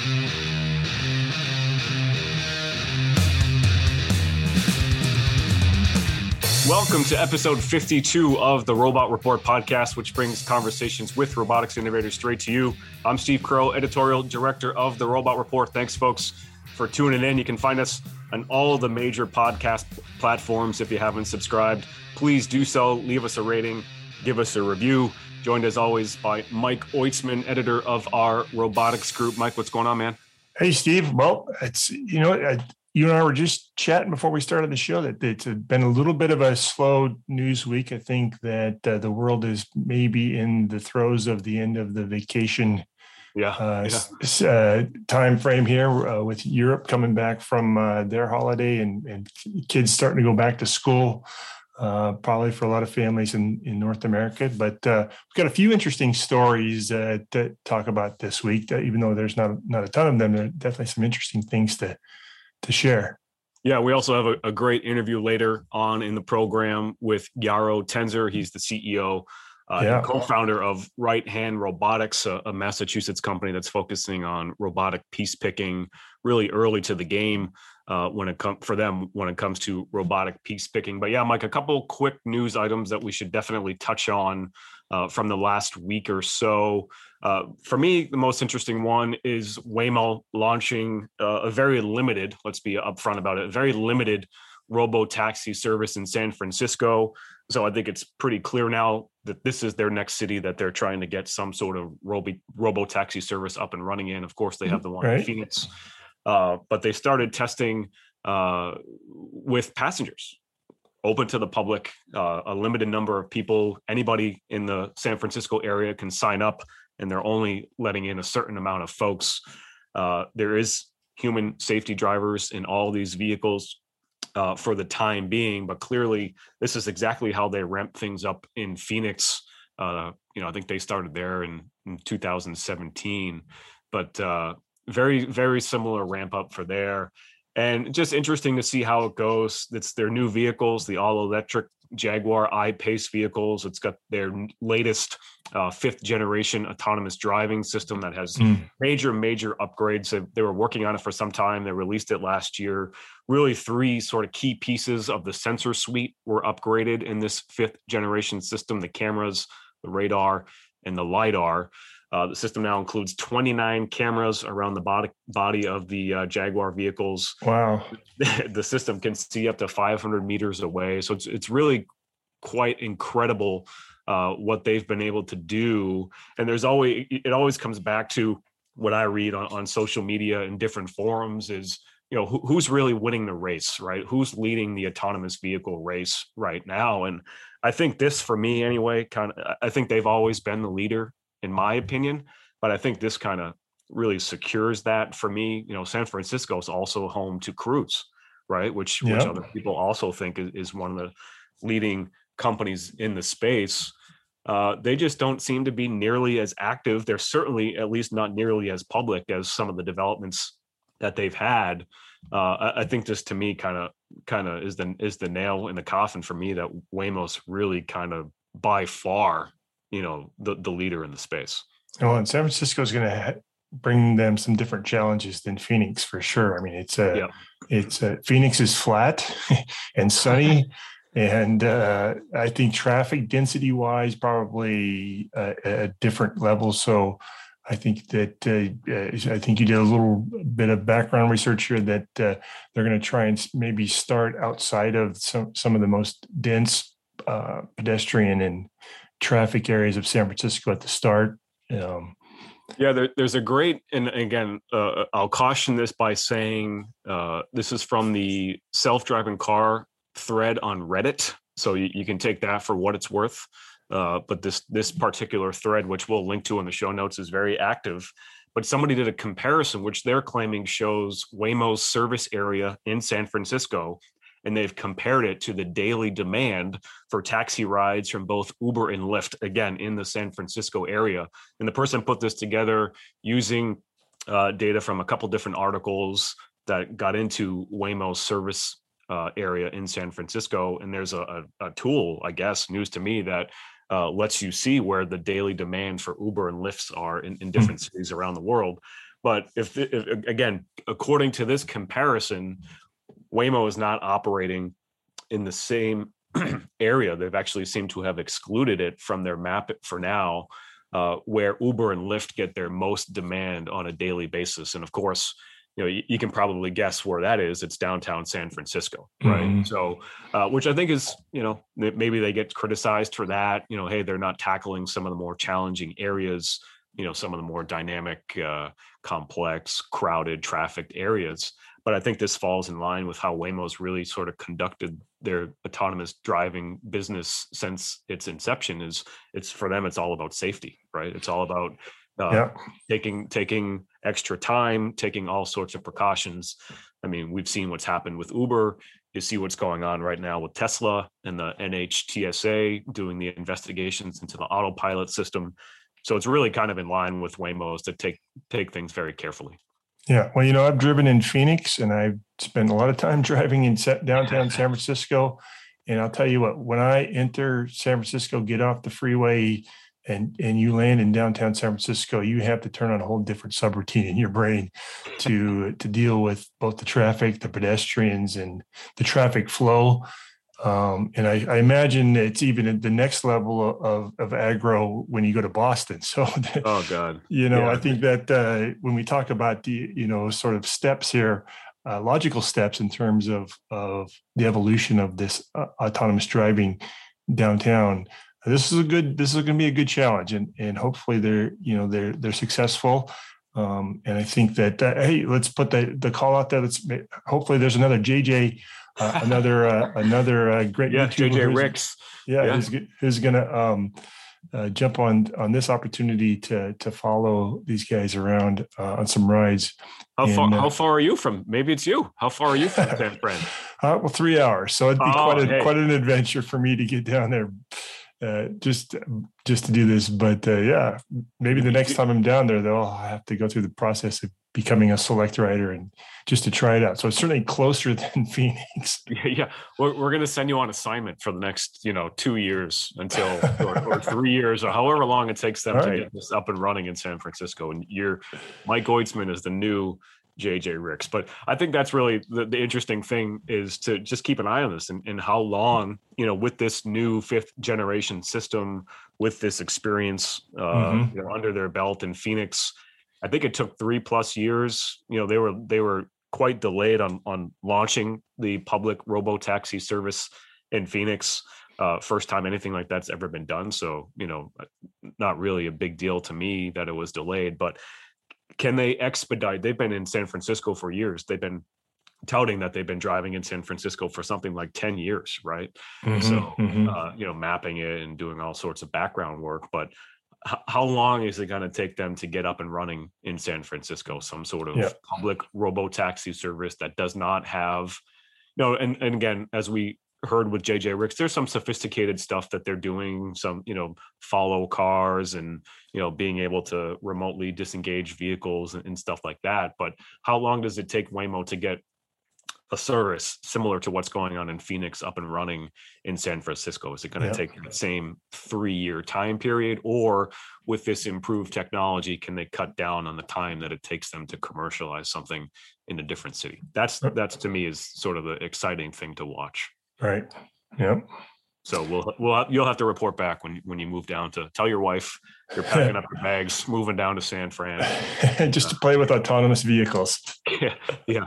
Welcome to episode 52 of the Robot Report podcast, which brings conversations with robotics innovators straight to you. I'm Steve Crow, editorial director of the Robot Report. Thanks, folks, for tuning in. You can find us on all the major podcast platforms. If you haven't subscribed, please do so. Leave us a rating, give us a review. Joined as always by Mike Oitzman, editor of our robotics group. Mike, what's going on, man? Hey, Steve. Well, you and I were just chatting before we started the show that it's been a little bit of a slow news week. I think that the world is maybe in the throes of the end of the vacation time frame here, with Europe coming back from their holiday and kids starting to go back to school, probably for a lot of families in North America. But we've got a few interesting stories to talk about this week, even though there's not a ton of them. There are definitely some interesting things to share. Yeah, we also have a great interview later on in the program with Yaro Tenzer. He's the CEO and co-founder of Right Hand Robotics, a Massachusetts company that's focusing on robotic piece picking, really early to the game when it comes to robotic piece picking. But yeah, Mike, a couple quick news items that we should definitely touch on from the last week or so. For me, the most interesting one is Waymo launching a very limited, let's be upfront about it, a very limited robo-taxi service in San Francisco. So I think it's pretty clear now that this is their next city that they're trying to get some sort of robo-taxi service up and running in. Of course, they have the one in Phoenix, but they started testing with passengers, open to the public, a limited number of people. Anybody in the San Francisco area can sign up, and they're only letting in a certain amount of folks. There is human safety drivers in all these vehicles for the time being, but clearly this is exactly how they ramp things up in Phoenix. I think they started there in 2017, but very, very similar ramp up for there. And just interesting to see how it goes. It's their new vehicles, the all-electric Jaguar I-Pace vehicles. It's got their latest fifth generation autonomous driving system that has major upgrades. They were working on it for some time. They released it last year. Really, three sort of key pieces of the sensor suite were upgraded in this fifth generation system: the cameras, the radar, and the LiDAR. The system now includes 29 cameras around the body of the Jaguar vehicles. Wow. The system can see up to 500 meters away. So it's really quite incredible what they've been able to do. And it always comes back to what I read on social media and different forums is, who's really winning the race, right? Who's leading the autonomous vehicle race right now? And I think this, for me anyway, I think they've always been the leader, in my opinion, but I think this kind of really secures that for me. San Francisco is also home to Cruise, right? Which other people also think is one of the leading companies in the space. They just don't seem to be nearly as active. They're certainly at least not nearly as public as some of the developments that they've had. I think this, to me, kind of is the nail in the coffin for me, that Waymo's really kind of by far the leader in the space. Well, and San Francisco is going to bring them some different challenges than Phoenix for sure. I mean, Phoenix is flat and sunny, and I think traffic density wise, probably a different level. So I think that I think you did a little bit of background research here that they're going to try and maybe start outside of some of the most dense pedestrian and traffic areas of San Francisco at the start. There's a great, and again, I'll caution this by saying this is from the self-driving car thread on Reddit, so you can take that for what it's worth. But this particular thread, which we'll link to in the show notes, is very active. But somebody did a comparison, which they're claiming shows Waymo's service area in San Francisco, and they've compared it to the daily demand for taxi rides from both Uber and Lyft, again, in the San Francisco area. And the person put this together using data from a couple different articles that got into Waymo's service area in San Francisco. And there's a tool, I guess, news to me, that lets you see where the daily demand for Uber and Lyfts are in different cities around the world. But if again, according to this comparison, Waymo is not operating in the same area. They've actually seemed to have excluded it from their map for now, where Uber and Lyft get their most demand on a daily basis. And of course, you can probably guess where that is. It's downtown San Francisco, right? Mm-hmm. So, which I think is, maybe they get criticized for that. Hey, they're not tackling some of the more challenging areas, some of the more dynamic, complex, crowded, trafficked areas. But I think this falls in line with how Waymo's really sort of conducted their autonomous driving business since its inception. It's for them, it's all about safety, right? It's all about taking extra time, taking all sorts of precautions. I mean, we've seen what's happened with Uber. You see what's going on right now with Tesla and the NHTSA doing the investigations into the autopilot system. So it's really kind of in line with Waymo's to take things very carefully. Yeah. Well, I've driven in Phoenix and I've spent a lot of time driving in downtown San Francisco. And I'll tell you what, when I enter San Francisco, get off the freeway and you land in downtown San Francisco, you have to turn on a whole different subroutine in your brain to deal with both the traffic, the pedestrians, and the traffic flow. And I imagine it's even at the next level of aggro when you go to Boston. So, oh God, I think that when we talk about the, sort of steps here, logical steps in terms of the evolution of this autonomous driving downtown, this is going to be a good challenge, and hopefully they're successful. And I think that hey, let's put the call out there. Hopefully there's another JJ. Another great YouTuber, JJ Ricks, who's going to jump on this opportunity to follow these guys around on some rides. How far are you from? Maybe it's you. How far are you from San Fran? Well, 3 hours, so it'd be quite an adventure for me to get down there. Just to do this, but maybe the next time I'm down there, though, I'll have to go through the process of becoming a select rider and just to try it out. So it's certainly closer than Phoenix. Yeah. We're going to send you on assignment for the next, 2 years or 3 years or however long it takes them to get this up and running in San Francisco. And Mike Goitzman is the new JJ Ricks. But I think that's really the interesting thing is to just keep an eye on this and how long, with this new 5th generation system, with this experience under their belt in Phoenix. I think it took 3+ years. They were quite delayed on launching the public robo-taxi service in Phoenix. First time anything like that's ever been done. So, not really a big deal to me that it was delayed, but can they expedite? They've been in San Francisco for years. They've been touting that they've been driving in San Francisco for something like 10 years, right? Mapping it and doing all sorts of background work, but how long is it going to take them to get up and running in San Francisco? Some sort of public robo-taxi service that does not have, and again, as we heard with JJ Ricks, there's some sophisticated stuff that they're doing, some, follow cars and, being able to remotely disengage vehicles and stuff like that. But how long does it take Waymo to get a service similar to what's going on in Phoenix up and running in San Francisco? Is it going to take the same 3-year time period, or with this improved technology, can they cut down on the time that it takes them to commercialize something in a different city? That's to me is sort of the exciting thing to watch. Right. Yep. So you'll have to report back when you move down to tell your wife you're packing up your bags, moving down to San Fran, just to play with autonomous vehicles. Yeah.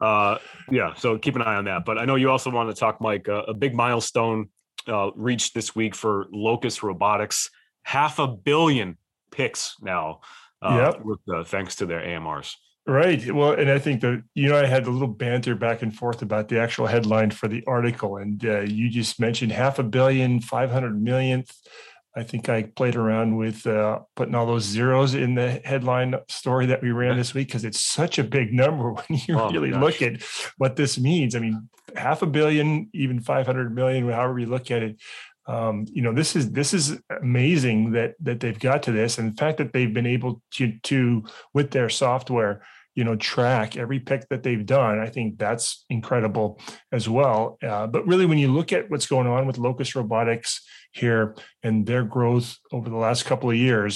So keep an eye on that. But I know you also want to talk, Mike, a big milestone reached this week for Locus Robotics, 500 million picks now, thanks to their AMRs. Right. Well, and I think that, I had a little banter back and forth about the actual headline for the article. And you just mentioned 500 million, 500 millionth. I think I played around with putting all those zeros in the headline story that we ran this week, because it's such a big number when you really look at what this means. I mean, 500 million, even 500 million, however you look at it. This is amazing that they've got to this, and the fact that they've been able to with their software, track every pick that they've done. I think that's incredible as well. But really, when you look at what's going on with Locus Robotics here and their growth over the last couple of years,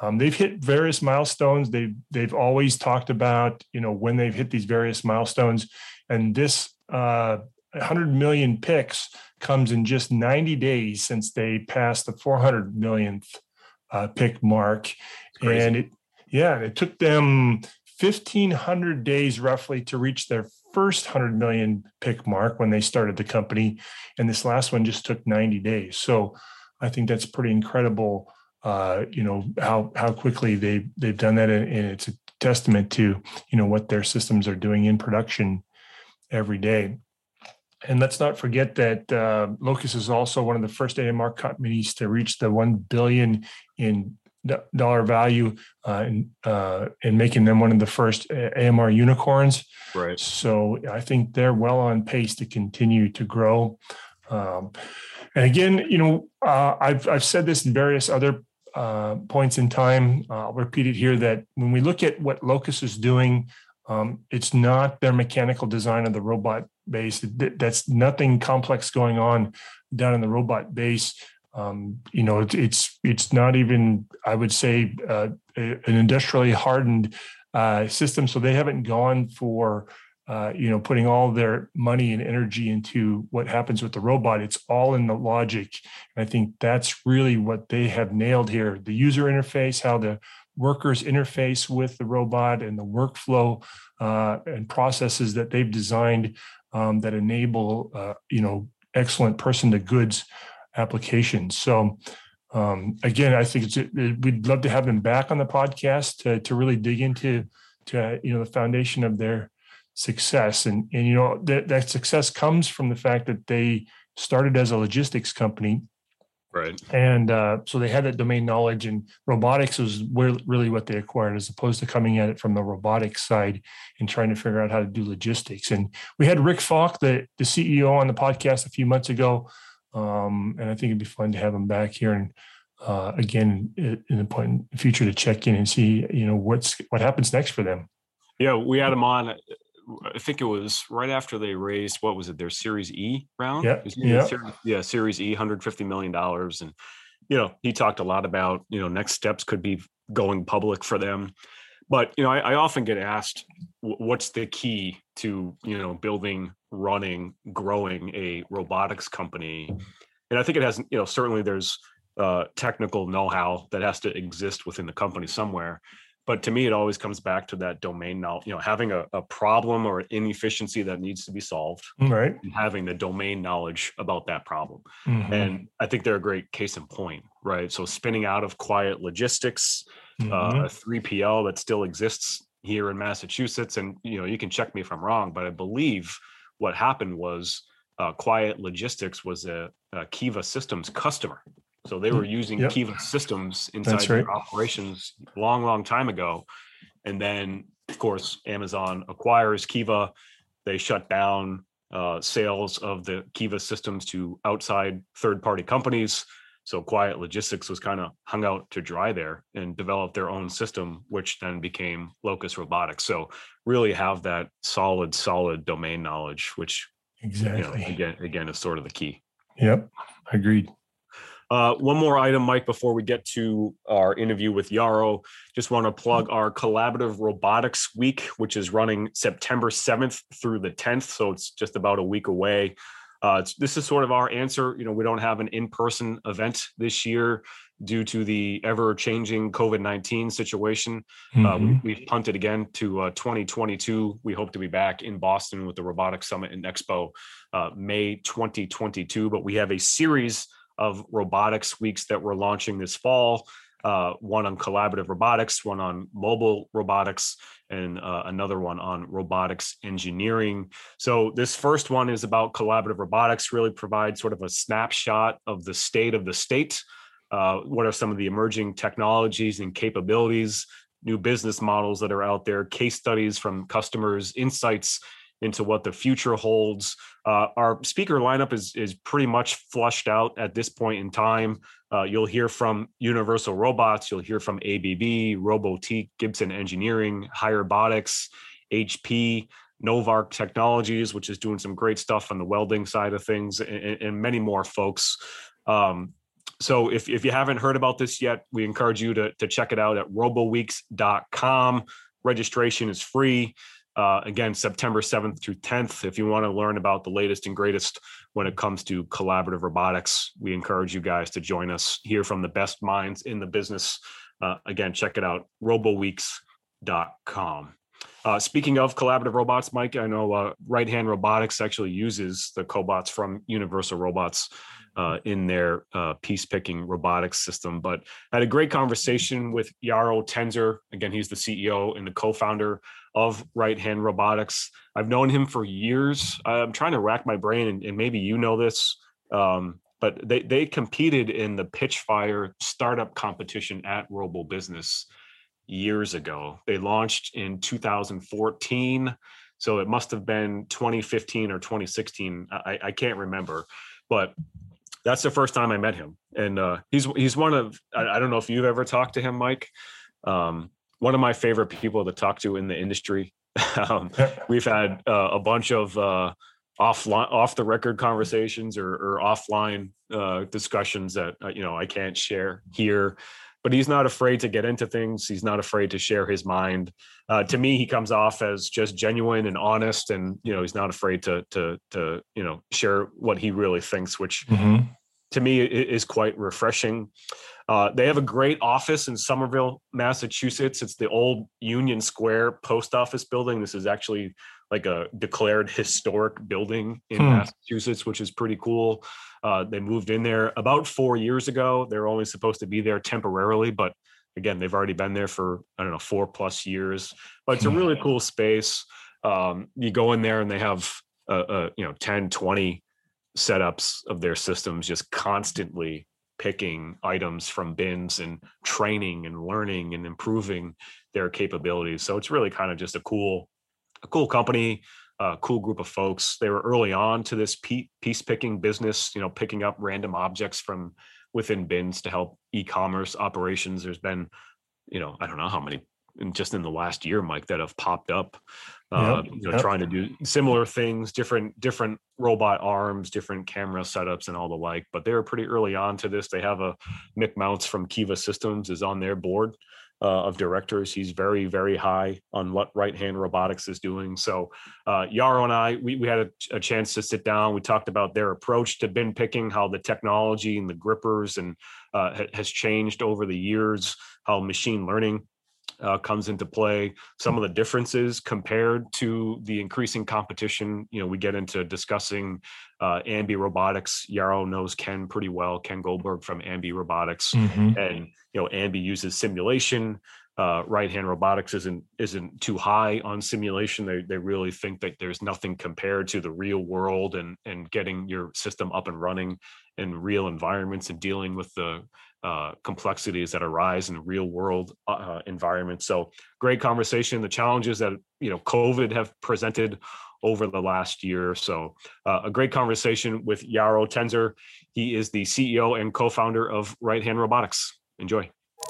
They've hit various milestones. They've always talked about, when they've hit these various milestones, and this 100 million picks comes in just 90 days since they passed the 400 millionth pick mark. And it took them 1,500 days roughly to reach their first 100 million pick mark when they started the company. And this last one just took 90 days. So I think that's pretty incredible, how quickly they've done that. And it's a testament to, what their systems are doing in production every day. And let's not forget that Locus is also one of the first AMR companies to reach the $1 billion in dollar value, and making them one of the first AMR unicorns. Right. So I think they're well on pace to continue to grow. And again, I've said this in various other points in time. I'll repeat it here, that when we look at what Locus is doing, it's not their mechanical design of the robot base. That's nothing complex going on down in the robot base. It's not even, I would say, an industrially hardened system. So they haven't gone for, putting all their money and energy into what happens with the robot. It's all in the logic. And I think that's really what they have nailed here. The user interface, how the workers interface with the robot, and the workflow and processes that they've designed that enable, excellent person to goods applications. So again, I think we'd love to have them back on the podcast to really dig into the foundation of their success. And that success comes from the fact that they started as a logistics company. Right. And so they had that domain knowledge, and robotics was really what they acquired, as opposed to coming at it from the robotics side and trying to figure out how to do logistics. And we had Rick Falk, the CEO, on the podcast a few months ago. And I think it'd be fun to have him back here, and again, in the point in the future, to check in and see, what happens next for them. Yeah, we had him on. I think it was right after they raised, what was it, their Series E round? Series E, $150 million. And, he talked a lot about, next steps could be going public for them. But, I often get asked, what's the key to, building, running, growing a robotics company? And I think it has, certainly there's technical know-how that has to exist within the company somewhere. But to me, it always comes back to that domain knowledge, having a problem or an inefficiency that needs to be solved, right, and having the domain knowledge about that problem. Mm-hmm. And I think they're a great case in point, right? So spinning out of Quiet Logistics, Mm-hmm. A 3PL that still exists here in Massachusetts. And, you can check me if I'm wrong, but I believe what happened was Quiet Logistics was a Kiva Systems customer. So they were using Kiva systems inside their operations long time ago. And then, of course, Amazon acquires Kiva. They shut down sales of the Kiva systems to outside third-party companies. So Quiet Logistics was kind of hung out to dry there and developed their own system, which then became Locus Robotics. So really have that solid domain knowledge, which exactly again is sort of the key. Yep, agreed. One more item, Mike, before we get to our interview with Yaro. Just want to plug our Collaborative Robotics Week, which is running September 7th through the 10th. So it's just about a week away. This is sort of our answer. We don't have an in-person event this year due to the ever-changing COVID-19 situation. Mm-hmm. We've punted again to 2022. We hope to be back in Boston with the Robotics Summit and Expo May 2022. But we have a series of robotics weeks that we're launching this fall. One on collaborative robotics, one on mobile robotics, and another one on robotics engineering. So this first one is about collaborative robotics, really provides sort of a snapshot of the state of the state. What are some of the emerging technologies and capabilities, new business models that are out there, case studies from customers, insights into what the future holds. Our speaker lineup is pretty much flushed out at this point in time. You'll hear from Universal Robots, you'll hear from ABB, Robotique, Gibson Engineering, Hirobotics, HP, Novark Technologies, which is doing some great stuff on the welding side of things, and many more folks. So if you haven't heard about this yet, we encourage you to check it out at roboweeks.com. Registration is free. Again, September 7th through 10th. If you want to learn about the latest and greatest when it comes to collaborative robotics, we encourage you guys to join us, hear from the best minds in the business. Again, check it out, roboweeks.com. Speaking of collaborative robots, Mike, I know Right Hand Robotics actually uses the cobots from Universal Robots in their piece-picking robotics system. But I had a great conversation with Jaro Tenzer. Again, he's the CEO and the co-founder of Right Hand Robotics. I've known him for years. I'm trying to rack my brain, and maybe you know this, but they competed in the Pitchfire startup competition at Robo Business years ago. They launched in 2014, so it must have been 2015 or 2016. I can't remember, but that's the first time I met him. And he's one of, I don't know if you've ever talked to him, Mike. One of my favorite people to talk to in the industry. We've had a bunch of off the record conversations or offline discussions that I can't share here. But he's not afraid to get into things. He's not afraid to share his mind. To me, he comes off as just genuine and honest, and he's not afraid to share what he really thinks, which to me is quite refreshing. They have a great office in Somerville, Massachusetts. It's the old Union Square post office building. This is actually like a declared historic building in Massachusetts, which is pretty cool. They moved in there about 4 years ago. They're only supposed to be there temporarily, but again, they've already been there for, 4+ years. But it's a really cool space. You go in there and they have 10, 20 setups of their systems, just constantly picking items from bins and training and learning and improving their capabilities. So it's really kind of just a cool company, a cool group of folks. They were early on to this piece picking business, picking up random objects from within bins to help e-commerce operations. There's been, I don't know how many just in the last year, Mike, that have popped up, trying to do similar things, different robot arms, different camera setups and all the like. But they were pretty early on to this. They have Mick Mounts from Kiva Systems is on their board of directors. He's very, very high on what Right Hand Robotics is doing. So Jaro and I, we had a chance to sit down. We talked about their approach to bin picking, how the technology and the grippers and has changed over the years, how machine learning comes into play, some of the differences compared to the increasing competition. We get into discussing Ambi Robotics. Jaro knows Ken pretty well, Ken Goldberg from Ambi Robotics. And Ambi uses simulation. Right Hand Robotics isn't too high on simulation. They really think that there's nothing compared to the real world and getting your system up and running in real environments and dealing with the complexities that arise in real world environments. So great conversation. The challenges that COVID have presented over the last year. So a great conversation with Jaro Tenzer. He is the CEO and co-founder of Right Hand Robotics. Enjoy.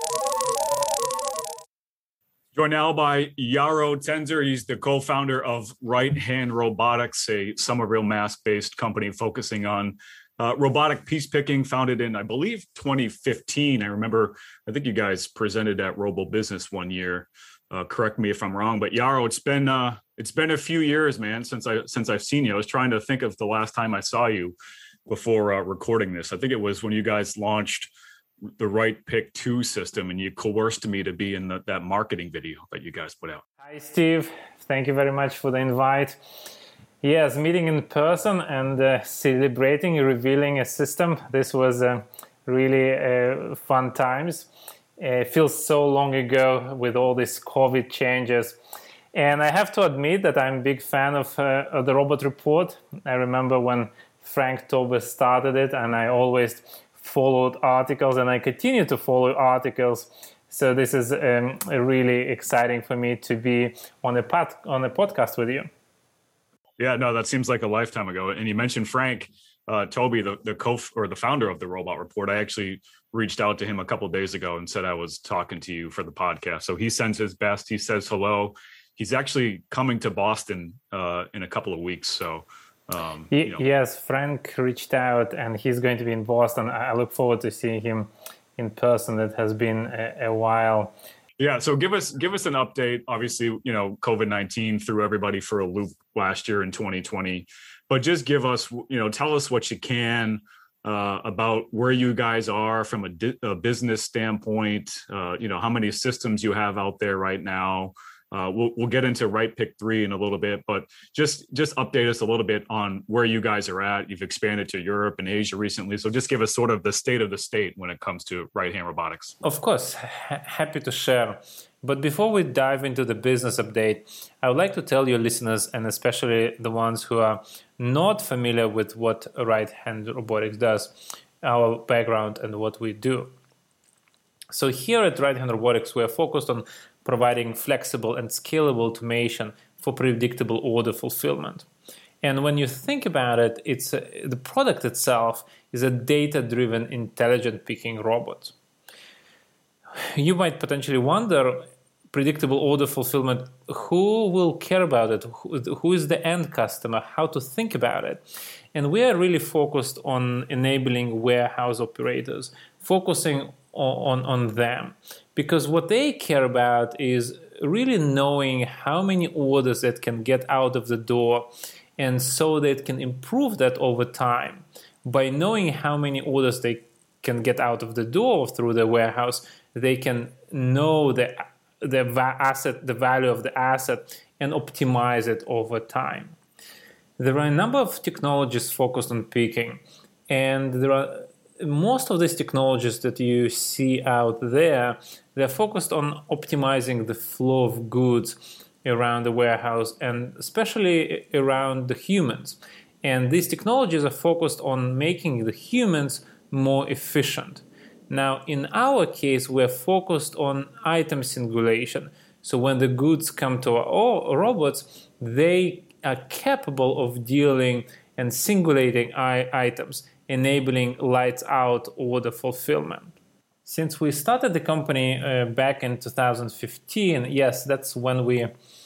Joined now by Jaro Tenzer. He's the co-founder of Right Hand Robotics, a Somerville, Mass-based company focusing on robotic piece picking, founded in, I believe, 2015. I think you guys presented at Robo Business one year. Correct me if I'm wrong, but Jaro, it's been a few years, man, since I've seen you. I was trying to think of the last time I saw you before recording this. I think it was when you guys launched the Right Pick 2 system, and you coerced me to be in that marketing video that you guys put out. Hi, Steve. Thank you very much for the invite. Yes, meeting in person and celebrating, revealing a system. This was really fun times. It feels so long ago with all these COVID changes. And I have to admit that I'm a big fan of the Robot Report. I remember when Frank Tauber started it, and I always followed articles, and I continue to follow articles. So this is really exciting for me to be on a podcast with you. Yeah, no, that seems like a lifetime ago. And you mentioned Frank Toby, the founder of the Robot Report. I actually reached out to him a couple of days ago and said I was talking to you for the podcast. So he sends his best. He says hello. He's actually coming to Boston in a couple of weeks. So Yes, Frank reached out, and he's going to be in Boston. I look forward to seeing him in person. It has been a while. Yeah, so give us an update. Obviously, COVID-19 threw everybody for a loop last year in 2020, but just give us, tell us what you can about where you guys are from a business standpoint. How many systems you have out there right now. We'll get into Right Pick 3 in a little bit, but just update us a little bit on where you guys are at. You've expanded to Europe and Asia recently, so just give us sort of the state of the state when it comes to Right Hand Robotics. Of course, happy to share. But before we dive into the business update, I would like to tell your listeners, and especially the ones who are not familiar with what Right Hand Robotics does, our background and what we do. So here at Right Hand Robotics, we are focused on providing flexible and scalable automation for predictable order fulfillment. And when you think about it, the product itself is a data-driven intelligent picking robot. You might potentially wonder, predictable order fulfillment, who will care about it? Who is the end customer? How to think about it? And we are really focused on enabling warehouse operators, focusing on them, because what they care about is really knowing how many orders that can get out of the door, and so they can improve that over time. By knowing how many orders they can get out of the door through the warehouse, they can know the value of the asset, and optimize it over time. There are a number of technologies focused on picking, and most of these technologies that you see out there, they're focused on optimizing the flow of goods around the warehouse, and especially around the humans. And these technologies are focused on making the humans more efficient. Now, in our case, we're focused on item singulation. So when the goods come to our robots, they are capable of dealing and singulating items, enabling lights-out order fulfillment. Since we started the company back in 2015, yes, that's when we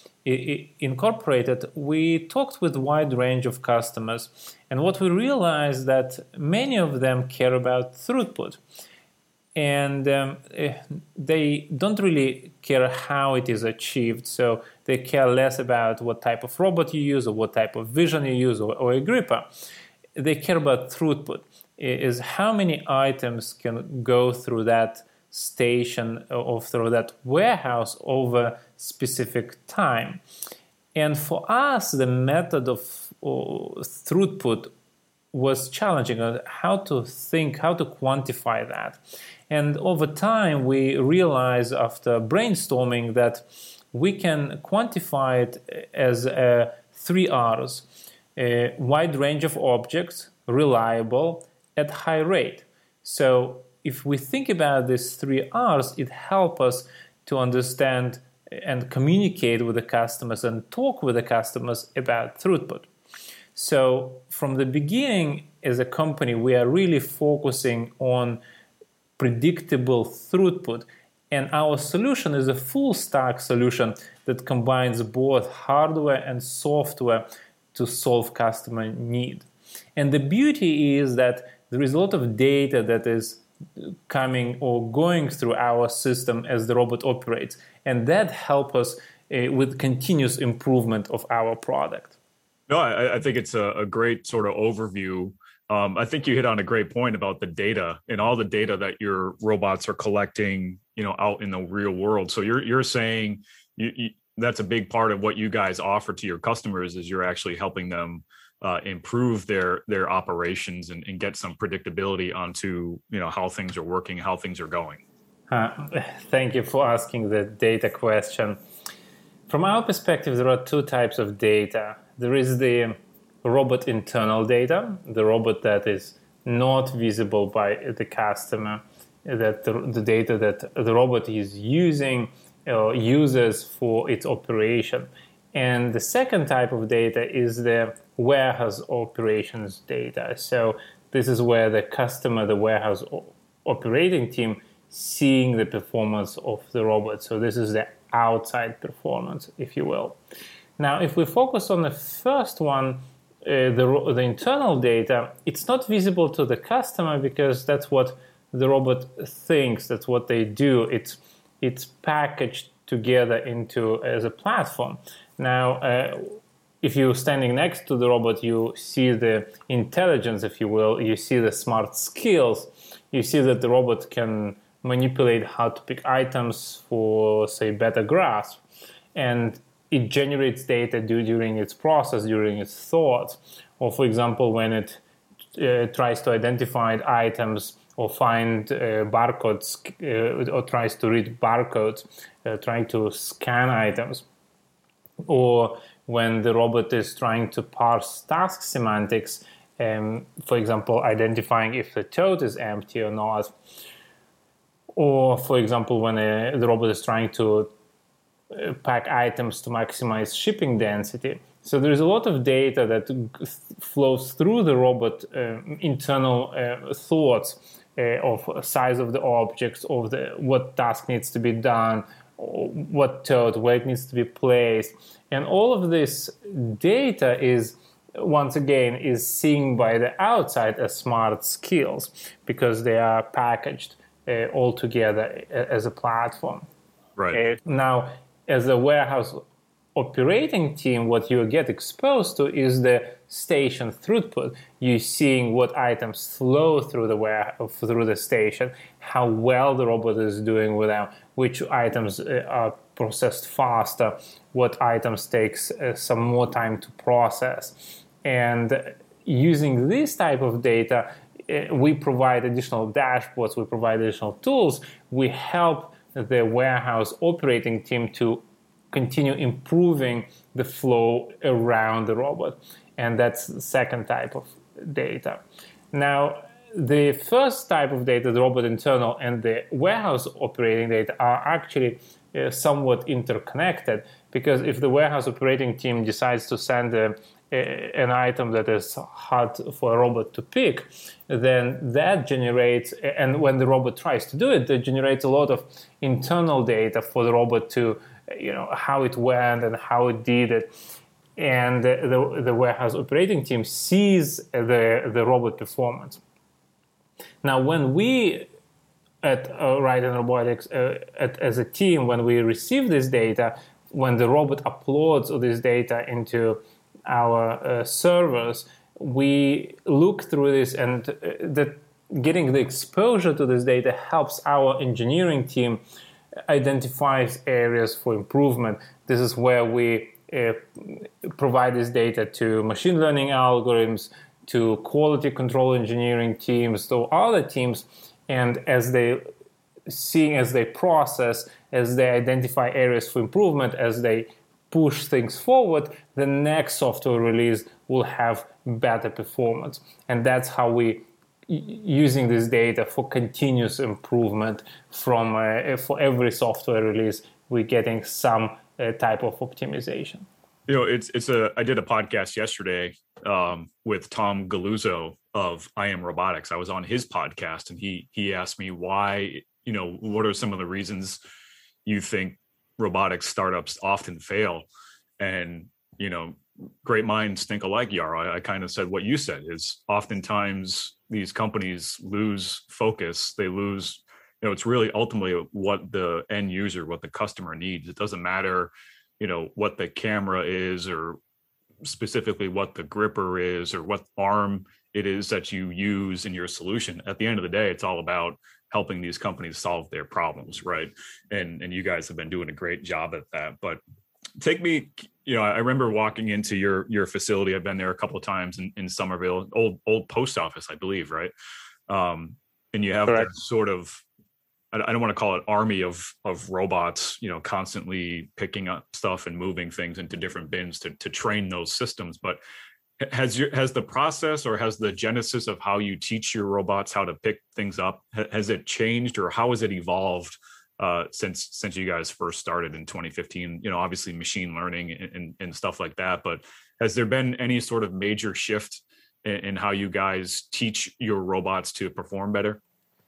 incorporated, we talked with a wide range of customers. And what we realized that many of them care about throughput. And they don't really care how it is achieved. So they care less about what type of robot you use, or what type of vision you use, or a gripper. They care about throughput, is how many items can go through that station or through that warehouse over specific time. And for us, the method of throughput was challenging. How to quantify that. And over time, we realized after brainstorming that we can quantify it as 3 R's. A wide range of objects, reliable, at high rate. So if we think about these 3 R's, it helps us to understand and communicate with the customers and talk with the customers about throughput. So from the beginning, as a company, we are really focusing on predictable throughput. And our solution is a full stack solution that combines both hardware and software to solve customer need. And the beauty is that there is a lot of data that is coming or going through our system as the robot operates. And that helps us with continuous improvement of our product. No, I think it's a great sort of overview. I think you hit on a great point about the data and all the data that your robots are collecting, out in the real world. So you're saying that's a big part of what you guys offer to your customers, is you're actually helping them improve their operations and get some predictability onto how things are working, how things are going. Thank you for asking the data question. From our perspective, there are 2 types of data. There is the robot internal data, the robot that is not visible by the customer, that the data that the robot is using or uses for its operation. And the second type of data is the warehouse operations data. So this is where the customer, the warehouse operating team, seeing the performance of the robot. So this is the outside performance, if you will. Now, if we focus on the first one, the internal data, it's not visible to the customer because that's what the robot thinks, that's what they do. It's packaged together into as a platform. Now, if you're standing next to the robot, you see the intelligence, if you will, you see the smart skills, you see that the robot can manipulate how to pick items for, say, better grasp. And it generates data during its process, during its thoughts. Or, for example, when it tries to identify items or find barcodes or tries to read barcodes, trying to scan items. Or when the robot is trying to parse task semantics, for example, identifying if the tote is empty or not. Or, for example, when the robot is trying to pack items to maximize shipping density. So there is a lot of data that flows through the robot internal thoughts of size of the objects, of what task needs to be done, what tote, where it needs to be placed. And all of this data is, once again, is seen by the outside as smart skills because they are packaged all together as a platform. Right. Now, as a warehouse operating team, what you get exposed to is the station throughput. You're seeing what items flow through the station, how well the robot is doing with them, which items are processed faster, what items takes some more time to process. And using this type of data, we provide additional dashboards, we provide additional tools, we help the warehouse operating team to continue improving the flow around the robot. And that's the second type of data. Now, the first type of data, the robot internal and the warehouse operating data, are actually somewhat interconnected, because if the warehouse operating team decides to send an item that is hard for a robot to pick, then that generates, and when the robot tries to do it, that generates a lot of internal data for the robot to, how it went and how it did it. And the warehouse operating team sees the robot performance. Now, when we at Right Hand Robotics, as a team, when we receive this data, when the robot uploads this data into our servers, we look through this, and getting the exposure to this data helps our engineering team identify areas for improvement. This is where we provide this data to machine learning algorithms, to quality control engineering teams, to other teams, and as they process, as they identify areas for improvement, as they push things forward, the next software release will have better performance. And that's how we using this data for continuous improvement from for every software release, we're getting some type of optimization. I did a podcast yesterday with Tom Galuzzo of I Am Robotics. I was on his podcast, and he asked me why, what are some of the reasons you think robotics startups often fail? And, great minds think alike, Yaro. I kind of said what you said, is oftentimes these companies lose focus. They lose, it's really ultimately what the end user, what the customer needs. It doesn't matter, what the camera is, or specifically what the gripper is, or what arm it is that you use in your solution. At the end of the day, it's all about helping these companies solve their problems, right? And you guys have been doing a great job at that. But take me, I remember walking into your facility. I've been there a couple of times in Somerville, old post office, I believe, right? And you have that sort of, I don't want to call it army of robots, constantly picking up stuff and moving things into different bins to train those systems. But has the process, or has the genesis of how you teach your robots how to pick things up, has it changed, or how has it evolved since you guys first started in 2015? Obviously machine learning and stuff like that, but has there been any sort of major shift in how you guys teach your robots to perform better?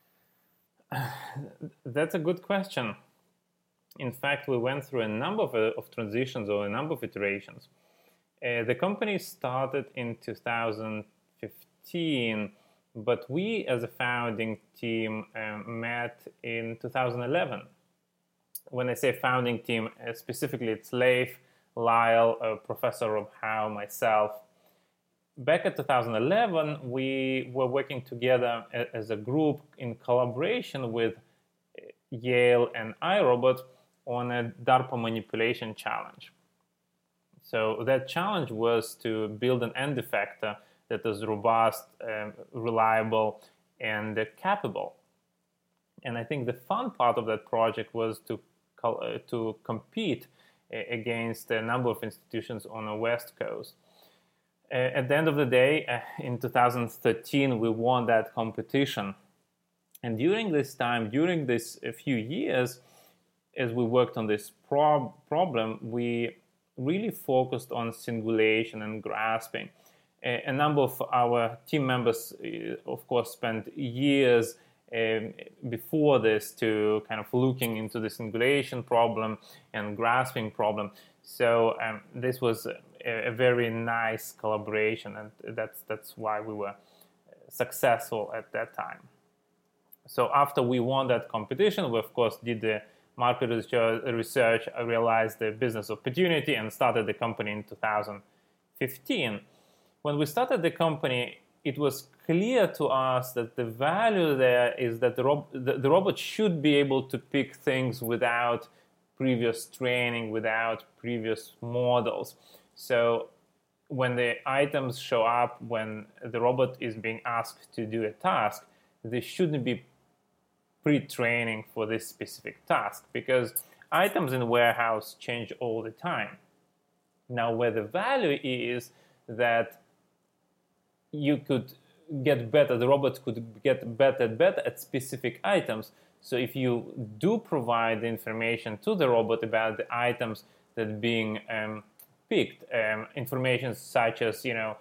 That's a good question. In fact, we went through a number of transitions or a number of iterations. The company started in 2015, but we as a founding team met in 2011. When I say founding team, specifically it's Leif, Lyle, Professor Rob Howe, myself. Back in 2011, we were working together as a group in collaboration with Yale and iRobot on a DARPA manipulation challenge. So that challenge was to build an end effector that is robust, reliable, and capable. And I think the fun part of that project was to compete against a number of institutions on the West Coast. At the end of the day, in 2013, we won that competition. And during this time, during this few years, as we worked on this problem, we really focused on singulation and grasping. A number of our team members, of course, spent years before this to kind of looking into the singulation problem and grasping problem. So this was a very nice collaboration, and that's why we were successful at that time. So after we won that competition, we of course did the market research, realized the business opportunity, and started the company in 2015. When we started the company, it was clear to us that the value there is that the robot should be able to pick things without previous training, without previous models. So when the items show up, when the robot is being asked to do a task, there shouldn't be pre-training for this specific task, because items in the warehouse change all the time. Now, where the value is that you could get better, the robot could get better at specific items. So if you do provide the information to the robot about the items that are being picked, information such as,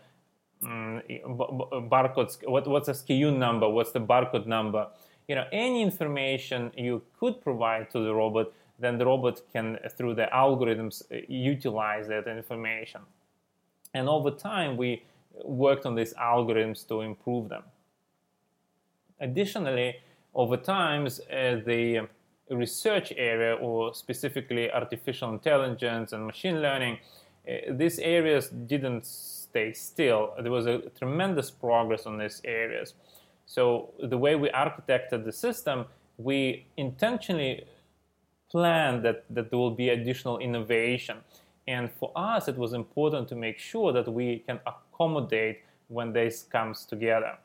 barcodes, what's a SKU number, what's the barcode number, any information you could provide to the robot, then the robot can, through the algorithms, utilize that information. And over time, we worked on these algorithms to improve them. Additionally, over time, the research area, or specifically artificial intelligence and machine learning, these areas didn't stay still. There was a tremendous progress on these areas. So the way we architected the system, we intentionally planned that there will be additional innovation. And for us, it was important to make sure that we can accommodate when this comes together.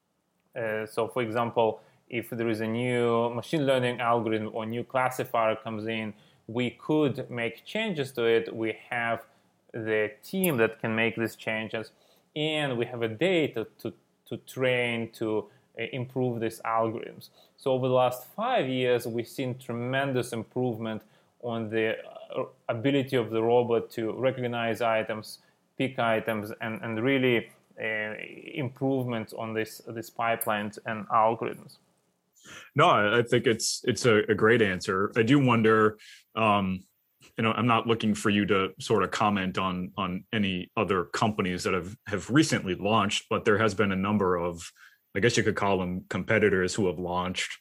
So for example, if there is a new machine learning algorithm or new classifier comes in, we could make changes to it. We have the team that can make these changes, and we have a data to train, to improve these algorithms. So over the last 5 years, we've seen tremendous improvement on the ability of the robot to recognize items, pick items, and really improvement on this pipelines and algorithms. No, I think it's a great answer. I do wonder, I'm not looking for you to sort of comment on any other companies that have recently launched, but there has been a number of, I guess you could call them competitors, who have launched.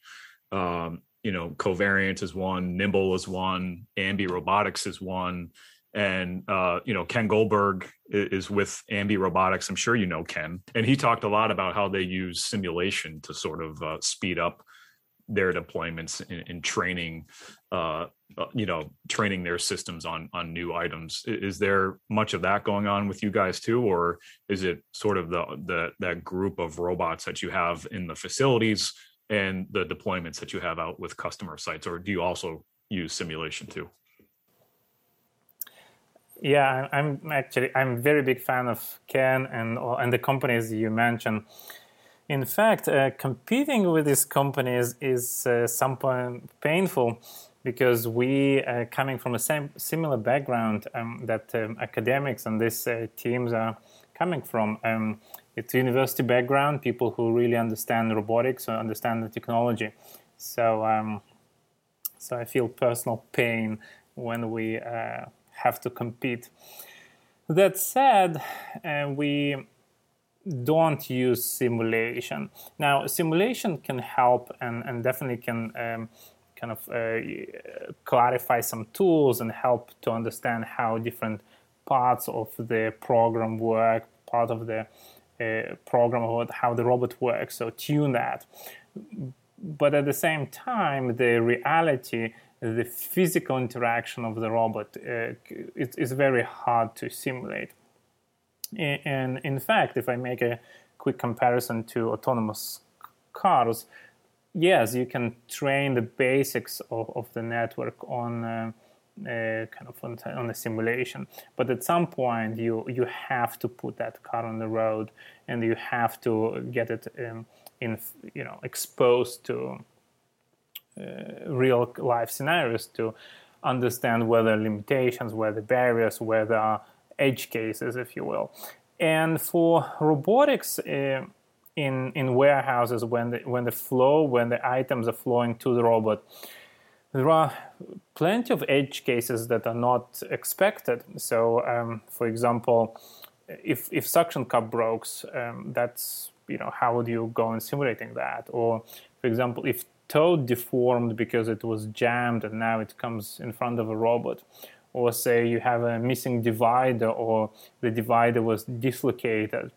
Covariant is one, Nimble is one, Ambi Robotics is one, and Ken Goldberg is with Ambi Robotics. I'm sure you know Ken, and he talked a lot about how they use simulation to sort of speed up their deployments in training, training their systems on new items. Is there much of that going on with you guys too, or is it sort of that group of robots that you have in the facilities and the deployments that you have out with customer sites, or do you also use simulation too? Yeah, I'm a very big fan of Ken and the companies you mentioned. In fact, competing with these companies is somewhat painful, because we are coming from a similar background that academics and these teams are coming from. It's university background, people who really understand robotics or understand the technology. So I feel personal pain when we have to compete. That said, we don't use simulation. Now, simulation can help and definitely can clarify some tools and help to understand how different parts of the program work, part of the program or how the robot works, so tune that. But at the same time, the reality, the physical interaction of the robot is very hard to simulate. And in fact, if I make a quick comparison to autonomous cars, yes, you can train the basics of the network on on a simulation, but at some point you have to put that car on the road, and you have to get it exposed to real life scenarios to understand where there are limitations, where the barriers, where there are edge cases, if you will. And for robotics in warehouses, when the items are flowing to the robot, there are plenty of edge cases that are not expected. So, for example, if suction cup breaks, that's how would you go in simulating that? Or, for example, if toad deformed because it was jammed and now it comes in front of a robot. Or say you have a missing divider, or the divider was dislocated.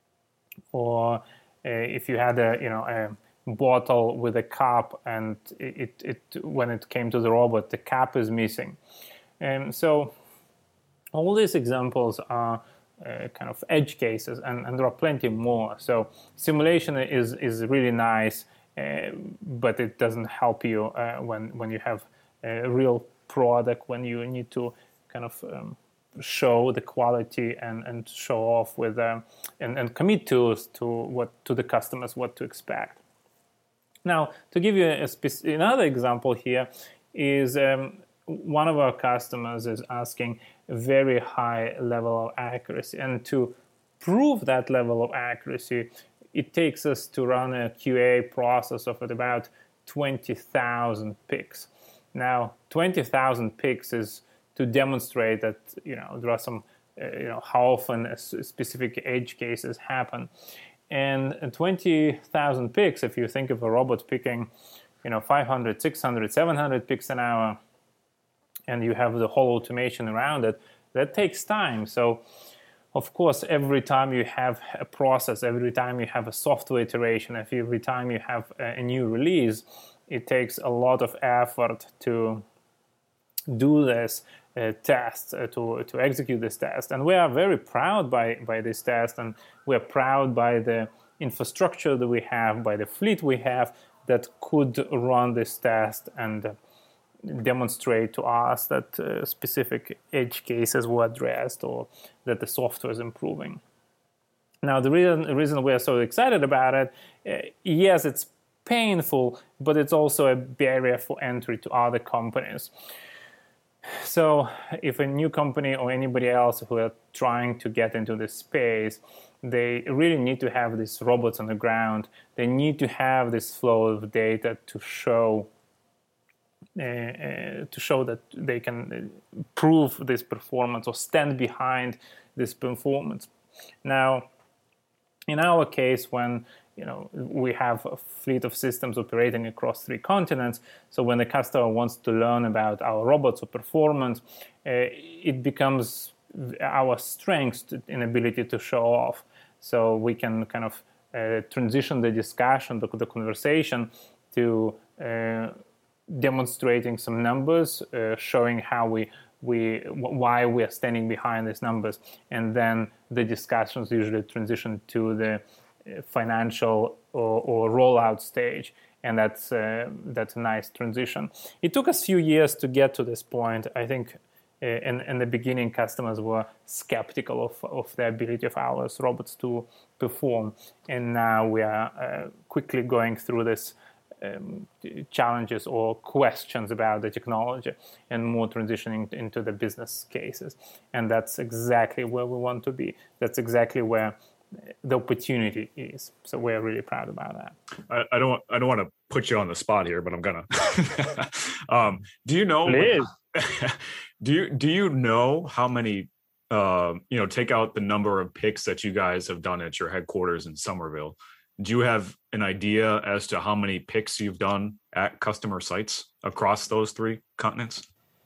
Or if you had a bottle with a cap, and it when it came to the robot, the cap is missing. And so all these examples are kind of edge cases, and there are plenty more. So simulation is really nice, but it doesn't help you when you have a real product, when you need to kind of show the quality and show off with and commit to the customers what to expect. Now, to give you another example here is one of our customers is asking a very high level of accuracy, and to prove that level of accuracy, it takes us to run a QA process of about 20,000 picks. Now, 20,000 picks is to demonstrate that there are some how often specific edge cases happen, and 20,000 picks. If you think of a robot picking, 500, 600, 700 picks an hour, and you have the whole automation around it, that takes time. So, of course, every time you have a process, every time you have a software iteration, every time you have a new release, it takes a lot of effort to do this test, to execute this test. And we are very proud by this test, and we're proud by the infrastructure that we have, by the fleet we have that could run this test and demonstrate to us that specific edge cases were addressed or that the software is improving. Now, the reason we are so excited about it, yes, it's painful, but it's also a barrier for entry to other companies. So if a new company or anybody else who are trying to get into this space, they really need to have these robots on the ground. They need to have this flow of data to show that they can prove this performance or stand behind this performance. Now, in our case, when we have a fleet of systems operating across 3 continents, so when the customer wants to learn about our robots or performance, it becomes our strength in ability to show off. So we can kind of transition the discussion, the conversation, to demonstrating some numbers, showing how why we are standing behind these numbers, and then the discussions usually transition to the financial or rollout stage, and that's a nice transition. It took us a few years to get to this point. I think in the beginning, customers were skeptical of the ability of our robots to perform, and now we are quickly going through this challenges or questions about the technology and more transitioning into the business cases. And that's exactly where we want to be. That's exactly where the opportunity is. So we're really proud about that. I don't want to put you on the spot here, but I'm gonna. Do you know? Please. Do you know how many take out the number of picks that you guys have done at your headquarters in Somerville, do you have an idea as to how many picks you've done at customer sites across those 3 continents?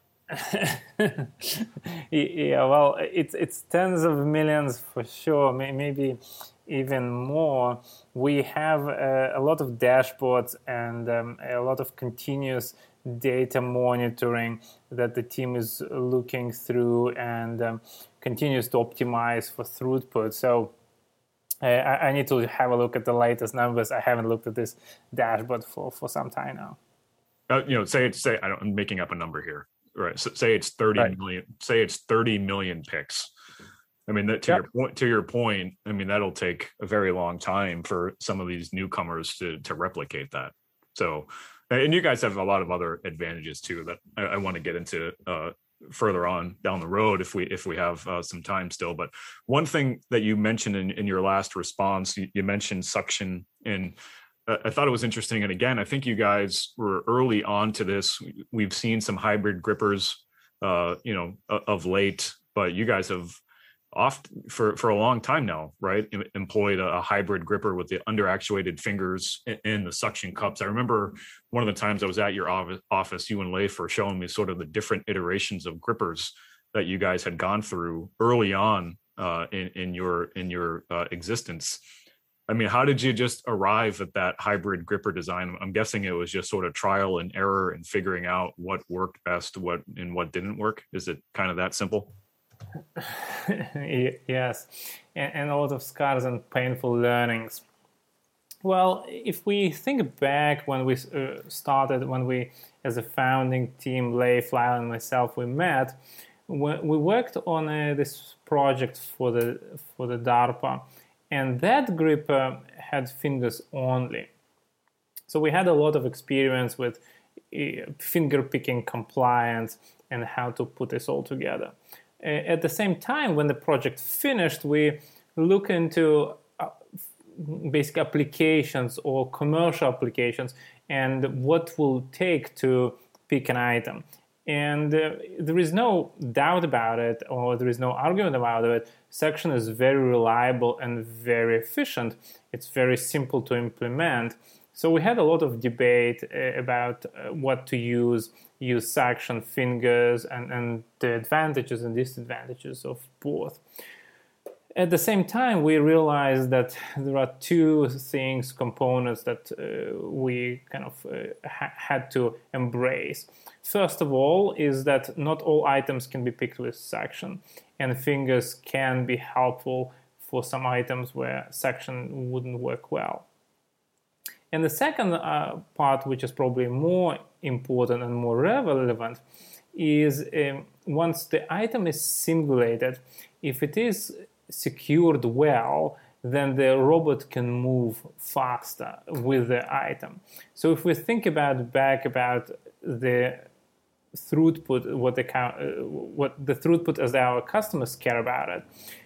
Yeah, well, it's tens of millions for sure, maybe even more. We have a lot of dashboards and a lot of continuous data monitoring that the team is looking through and continues to optimize for throughput. So I need to have a look at the latest numbers. I haven't looked at this dashboard for some time now. I'm making up a number here. Right. So say it's 30 million. Say it's 30 million picks. I mean, to your point. I mean, that'll take a very long time for some of these newcomers to replicate that. So, and you guys have a lot of other advantages too that I want to get into further on down the road if we have some time still. But one thing that you mentioned in your last response, you mentioned suction, and I thought it was interesting. And again, I think you guys were early on to this. We've seen some hybrid grippers, of late, but you guys have for a long time now, right? Employed a hybrid gripper with the under-actuated fingers in the suction cups. I remember one of the times I was at your office, you and Leif were showing me sort of the different iterations of grippers that you guys had gone through early on in your existence. I mean, how did you just arrive at that hybrid gripper design? I'm guessing it was just sort of trial and error and figuring out what worked best, what didn't work. Is it kind of that simple? Yes, and a lot of scars and painful learnings. Well, if we think back when we started, when we, as a founding team, Leif, Lyle, and myself, we met, we worked on this project for the DARPA. And that gripper had fingers only. So we had a lot of experience with finger picking compliance and how to put this all together. At the same time, when the project finished, we look into basic applications or commercial applications and what will take to pick an item. And there is no doubt about it, or there is no argument about it. Suction is very reliable and very efficient. It's very simple to implement. So we had a lot of debate about what to use suction, fingers, and the advantages and disadvantages of both. At the same time, we realized that there are 2 components that we kind of had to embrace. First of all is that not all items can be picked with suction, and fingers can be helpful for some items where suction wouldn't work well. And the second part, which is probably more important and more relevant, is once the item is simulated, if it is secured well, then the robot can move faster with the item. So if we think about the throughput, what the throughput as our customers care about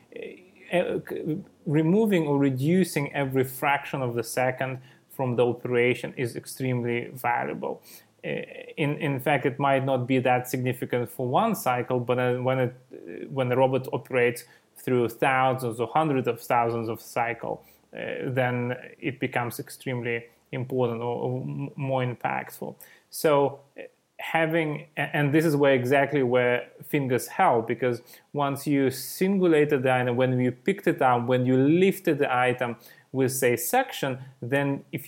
it, removing or reducing every fraction of the second from the operation is extremely valuable. In fact, it might not be that significant for one cycle, but when the robot operates through thousands or hundreds of thousands of cycles, then it becomes extremely important or more impactful. So and this is exactly where fingers help, because once you singulated the item, when you picked it up, when you lifted the item with, say, suction, then if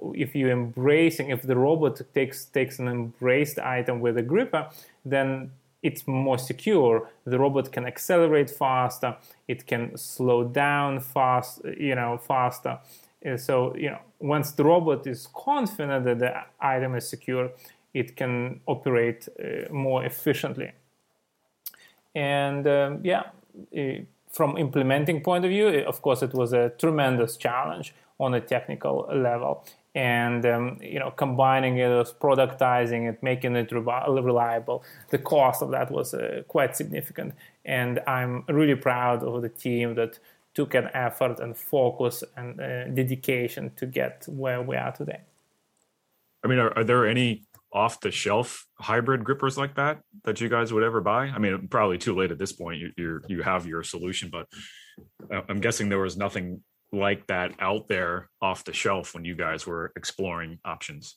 the robot takes an embraced item with a gripper, then it's more secure. The robot can accelerate faster. It can slow down faster. So, once the robot is confident that the item is secure, it can operate more efficiently. And from implementing point of view, of course, it was a tremendous challenge on a technical level. And combining it, productizing it, making it reliable, the cost of that was quite significant. And I'm really proud of the team that took an effort and focus and dedication to get where we are today. I mean, are there any off-the-shelf hybrid grippers like that you guys would ever buy? I mean, probably too late at this point. You have your solution, but I'm guessing there was nothing like that out there off the shelf when you guys were exploring options.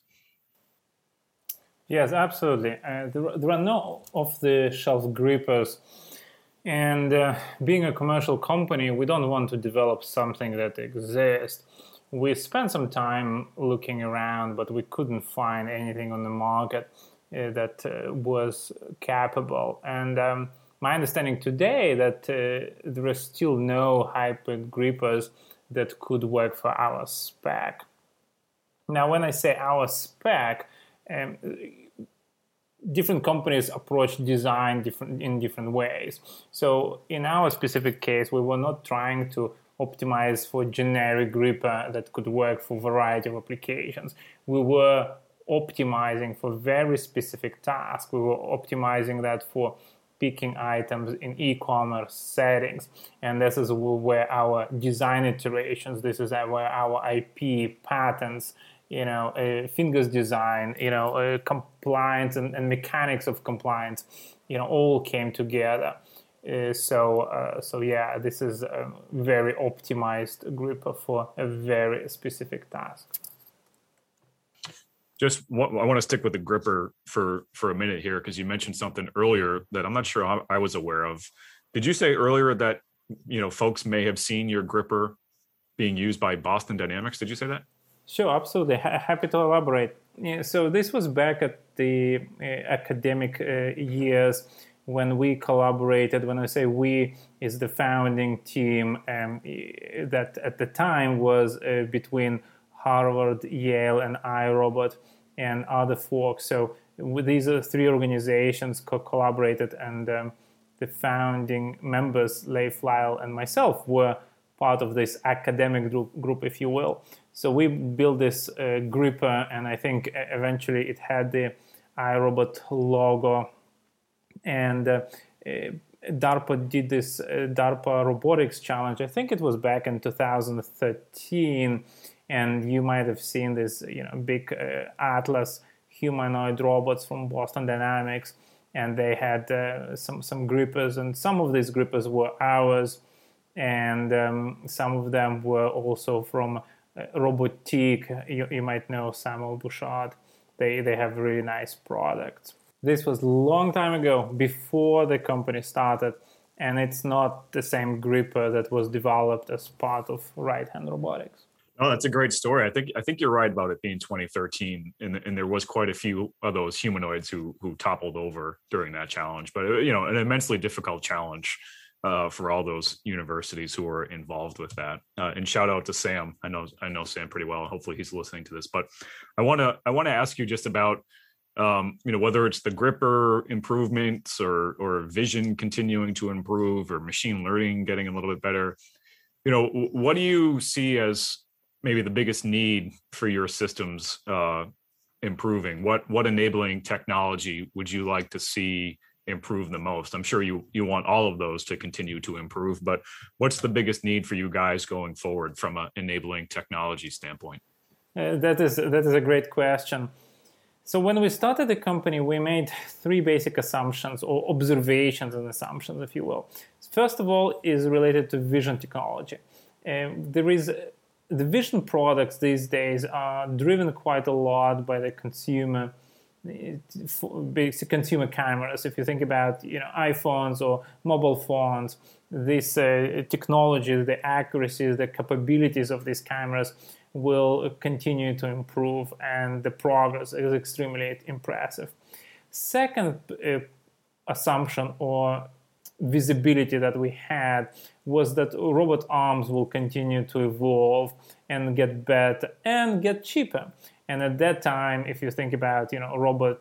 Yes, absolutely. There are no off-the-shelf grippers. And being a commercial company, we don't want to develop something that exists. We spent some time looking around, but we couldn't find anything on the market that was capable. And my understanding today that there are still no hybrid grippers that could work for our spec. Now, when I say our spec, different companies approach design in different ways. So in our specific case, we were not trying to optimize for generic gripper that could work for a variety of applications. We were optimizing for very specific tasks. We were optimizing that for picking items in e-commerce settings. And this is where our design iterations, this is where our IP patents, Fingers design, compliance and mechanics of compliance, all came together. So yeah, this is a very optimized gripper for a very specific task. I want to stick with the gripper for a minute here, because you mentioned something earlier that I'm not sure I was aware of. Did you say earlier that, folks may have seen your gripper being used by Boston Dynamics? Did you say that? Sure, absolutely. Happy to elaborate. Yeah, so this was back at the academic years when we collaborated. When I say we, is the founding team that at the time was between Harvard, Yale, and iRobot and other folks. So these are three organizations collaborated, and the founding members, Leif Lyle and myself, were part of this academic group, if you will. So we built this gripper, and I think eventually it had the iRobot logo. And DARPA did this DARPA Robotics Challenge. I think it was back in 2013, and you might have seen this, big Atlas humanoid robots from Boston Dynamics, and they had some grippers, and some of these grippers were ours, and some of them were also from Robotique. You might know Samuel Bouchard. They have really nice products. This was a long time ago, before the company started, and it's not the same gripper that was developed as part of Right Hand Robotics. Oh, that's a great story. I think you're right about it being 2013, and there was quite a few of those humanoids who toppled over during that challenge. But an immensely difficult challenge for all those universities who were involved with that. And shout out to Sam. I know Sam pretty well. Hopefully he's listening to this. But I want to ask you just about whether it's the gripper improvements or vision continuing to improve or machine learning getting a little bit better. What do you see as maybe the biggest need for your systems improving? What enabling technology would you like to see improve the most? I'm sure you want all of those to continue to improve, but what's the biggest need for you guys going forward from an enabling technology standpoint? That is a great question. So when we started the company, we made three basic assumptions, or observations and assumptions, if you will. First of all is related to vision technology. The vision products these days are driven quite a lot by the basic consumer cameras. If you think about iPhones or mobile phones, this technology, the accuracy, the capabilities of these cameras will continue to improve, and the progress is extremely impressive. Second assumption or visibility that we had was that robot arms will continue to evolve and get better and get cheaper. And at that time, if you think about robot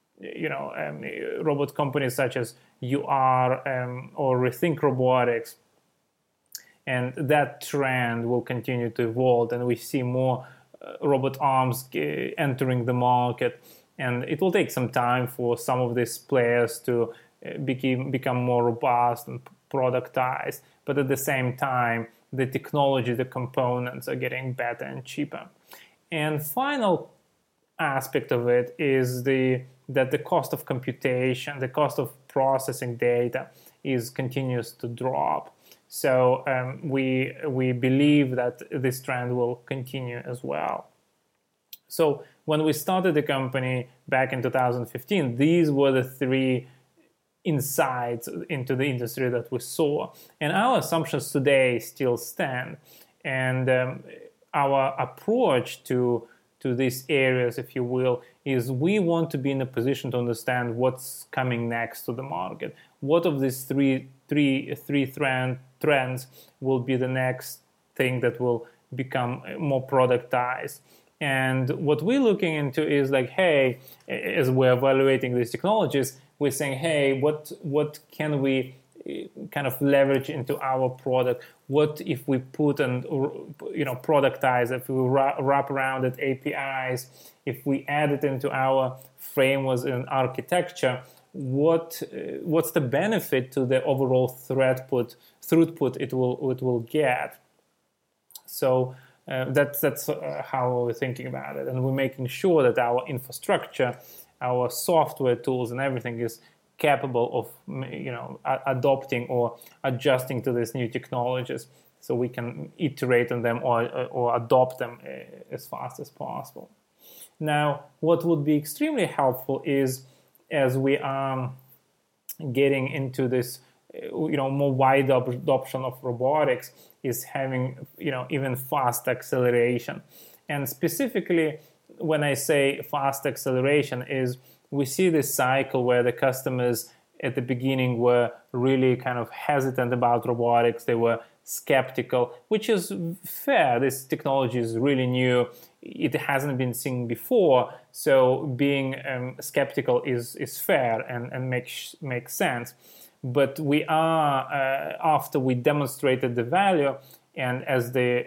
companies such as UR or Rethink Robotics, and that trend will continue to evolve, and we see more robot arms entering the market. And it will take some time for some of these players to become more robust and productized. But at the same time, the technology, the components are getting better and cheaper. And final aspect of it is that the cost of computation, the cost of processing data continues to drop. So we believe that this trend will continue as well. So when we started the company back in 2015, these were the three insights into the industry that we saw. And our assumptions today still stand. And our approach to these areas, if you will, is we want to be in a position to understand what's coming next to the market. What of these three trends will be the next thing that will become more productized. And what we're looking into is like, hey, as we're evaluating these technologies, we're saying, hey, what can we kind of leverage into our product? What if we put and productize, if we wrap around it APIs, if we add it into our frameworks and architecture, what's the benefit to the overall throughput it will get? So that's how we're thinking about it, and we're making sure that our infrastructure, our software tools, and everything is capable of adopting or adjusting to these new technologies, so we can iterate on them or adopt them as fast as possible. Now, what would be extremely helpful is, as we are getting into this more wide adoption of robotics, is having even fast acceleration. And specifically, when I say fast acceleration, is we see this cycle where the customers at the beginning were really kind of hesitant about robotics. They were skeptical, which is fair. This technology is really new. It hasn't been seen before. So being skeptical is fair and makes sense. But we are, after we demonstrated the value, and as the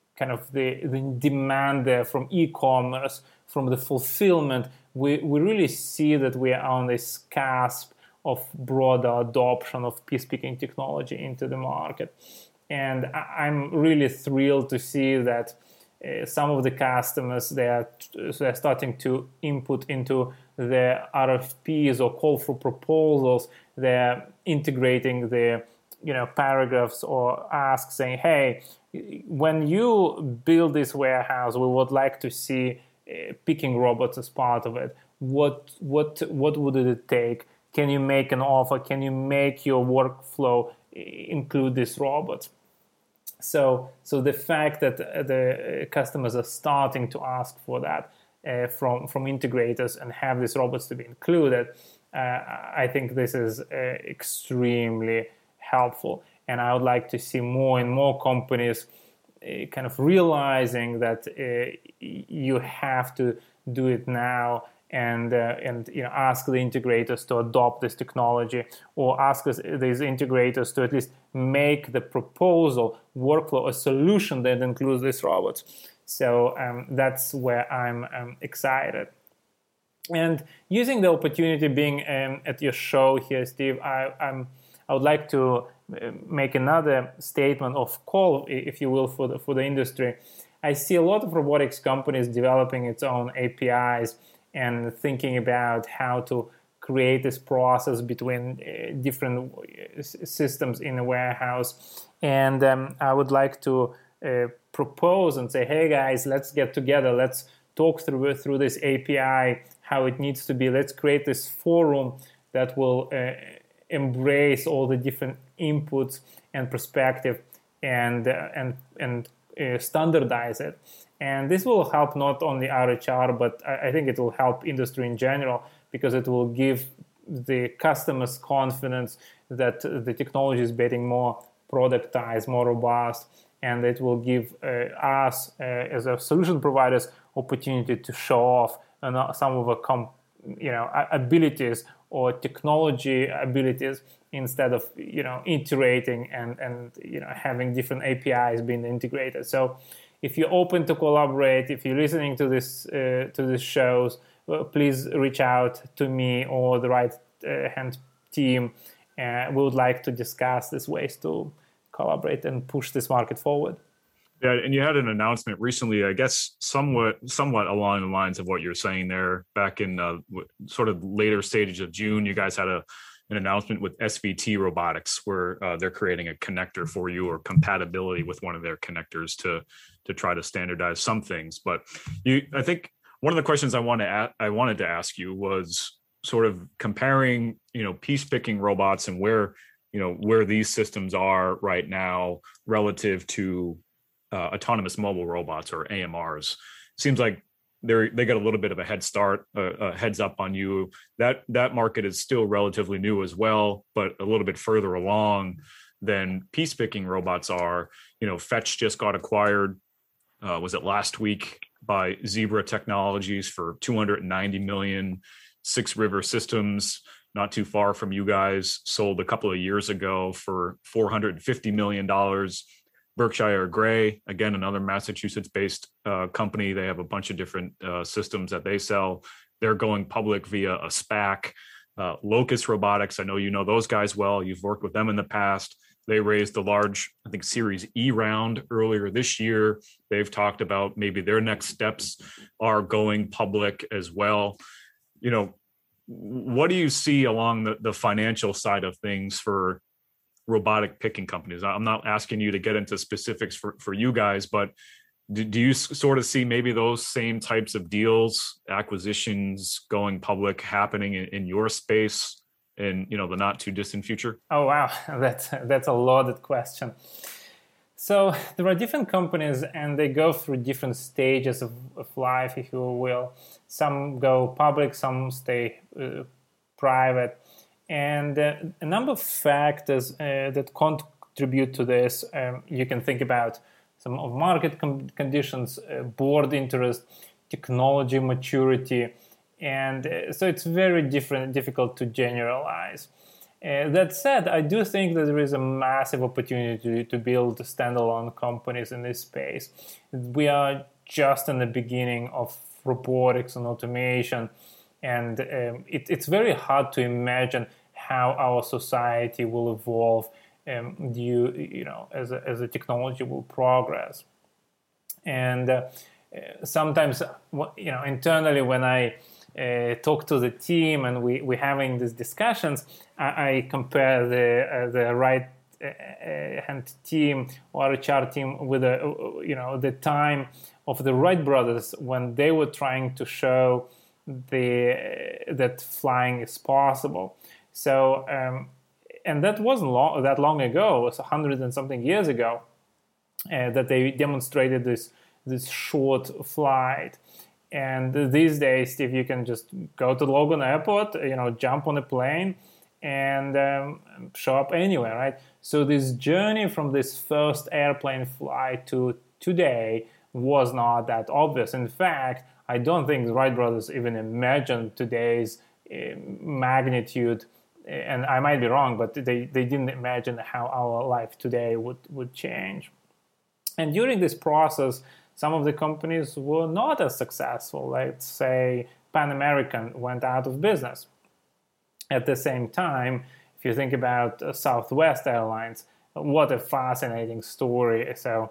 demand there from e-commerce, from the fulfillment, we really see that we are on this cusp of broader adoption of piece-picking technology into the market. And I'm really thrilled to see that some of the customers, they're starting to input into the RFPs or call for proposals. They're integrating the paragraphs or ask saying, hey, when you build this warehouse, we would like to see picking robots as part of it. What would it take? Can you make an offer? Can you make your workflow include these robots? So the fact that the customers are starting to ask for that from integrators and have these robots to be included, I think this is extremely helpful. And I would like to see more and more companies kind of realizing that you have to do it now, and ask the integrators to adopt this technology, or ask these integrators to at least make the proposal workflow a solution that includes these robots. So that's where I'm excited. And using the opportunity being at your show here, Steve, I would like to make another statement of call, if you will, for the industry. I see a lot of robotics companies developing its own APIs and thinking about how to create this process between different systems in a warehouse. And I would like to propose and say, hey guys, let's get together. Let's talk through this API, how it needs to be. Let's create this forum that will embrace all the different inputs and perspective and standardize it. And this will help not only RHR, but I think it will help industry in general, because it will give the customers confidence that the technology is getting more productized, more robust, and it will give us as a solution providers opportunity to show off some of our abilities or technology abilities, instead of iterating and having different APIs being integrated. So if you're open to collaborate, if you're listening to these shows, please reach out to me or the Right Hand team. We would like to discuss these ways to collaborate and push this market forward. Yeah, and you had an announcement recently, I guess, somewhat along the lines of what you're saying there. Back in sort of later stages of June, you guys had an announcement with SVT Robotics, where they're creating a connector for you, or compatibility with one of their connectors to try to standardize some things. But I think one of the questions I wanted to ask you was sort of comparing, piece picking robots and where these systems are right now relative to autonomous mobile robots, or AMRs. Seems like they got a little bit of a head start, a heads up on you. That market is still relatively new as well, but a little bit further along than piece picking robots are. Fetch just got acquired. Was it last week by Zebra Technologies for $290 million? Six River Systems, not too far from you guys, sold a couple of years ago for $450 million. Berkshire Grey, again, another Massachusetts-based company. They have a bunch of different systems that they sell. They're going public via a SPAC. Locus Robotics, I know you know those guys well. You've worked with them in the past. They raised a large, I think, Series E round earlier this year. They've talked about maybe their next steps are going public as well. What do you see along the financial side of things for robotic picking companies? I'm not asking you to get into specifics for you guys, but do you sort of see maybe those same types of deals, acquisitions going public happening in your space in the not too distant future? Oh wow, that's a loaded question. So there are different companies, and they go through different stages of life, if you will. Some go public, some stay private. And a number of factors that contribute to this. You can think about some of market conditions, board interest, technology maturity, and so it's very difficult to generalize. That said, I do think that there is a massive opportunity to build standalone companies in this space. We are just in the beginning of robotics and automation, and it's very hard to imagine how our society will evolve as a technology will progress. And sometimes, internally, when I talk to the team and we're having these discussions, I compare the right hand team or HR team with the time of the Wright brothers when they were trying to show that flying is possible. So, and that wasn't that long ago. It was 100 and something years ago that they demonstrated this short flight. And these days, Steve, you can just go to Logan Airport, jump on a plane and show up anywhere, right? So this journey from this first airplane flight to today was not that obvious. In fact, I don't think the Wright brothers even imagined today's magnitude, and I might be wrong, but they didn't imagine how our life today would change. And during this process, some of the companies were not as successful. Let's say Pan American went out of business. At the same time, if you think about Southwest Airlines, what a fascinating story. So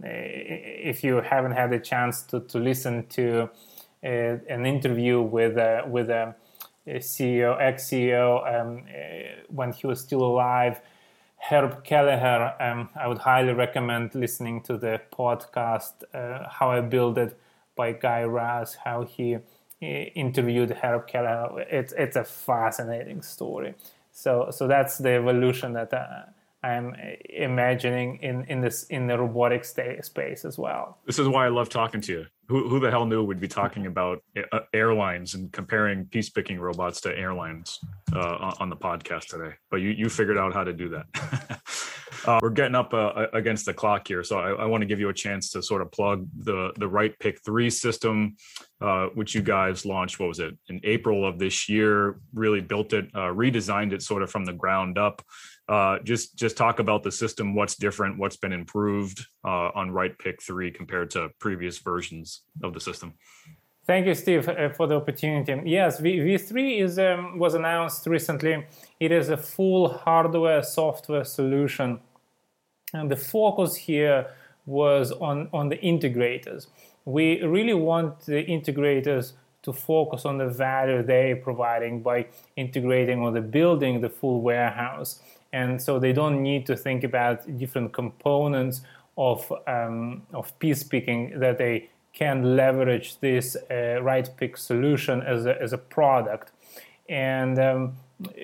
if you haven't had a chance to listen to an interview with a CEO, ex-CEO, when he was still alive, Herb Kelleher, I would highly recommend listening to the podcast How I Built It by Guy Raz, how he interviewed Herb Kelleher. It's a fascinating story. So that's the evolution that I'm imagining in the robotic space as well. This is why I love talking to you. Who the hell knew we'd be talking about airlines and comparing piece picking robots to airlines on the podcast today? But you figured out how to do that. We're getting up against the clock here, so I want to give you a chance to sort of plug the Wright Pick 3 system, which you guys launched. What was it, in April of this year? Really built it, redesigned it sort of from the ground up. Just talk about the system, what's different, what's been improved on Wright Pick 3 compared to previous versions of the system. Thank you, Steve, for the opportunity. Yes, V3 was announced recently. It is a full hardware, software solution. And the focus here was on the integrators. We really want the integrators to focus on the value they're providing by integrating or building the full warehouse. And so they don't need to think about different components of piece picking, that they can leverage this right-pick solution as a product. And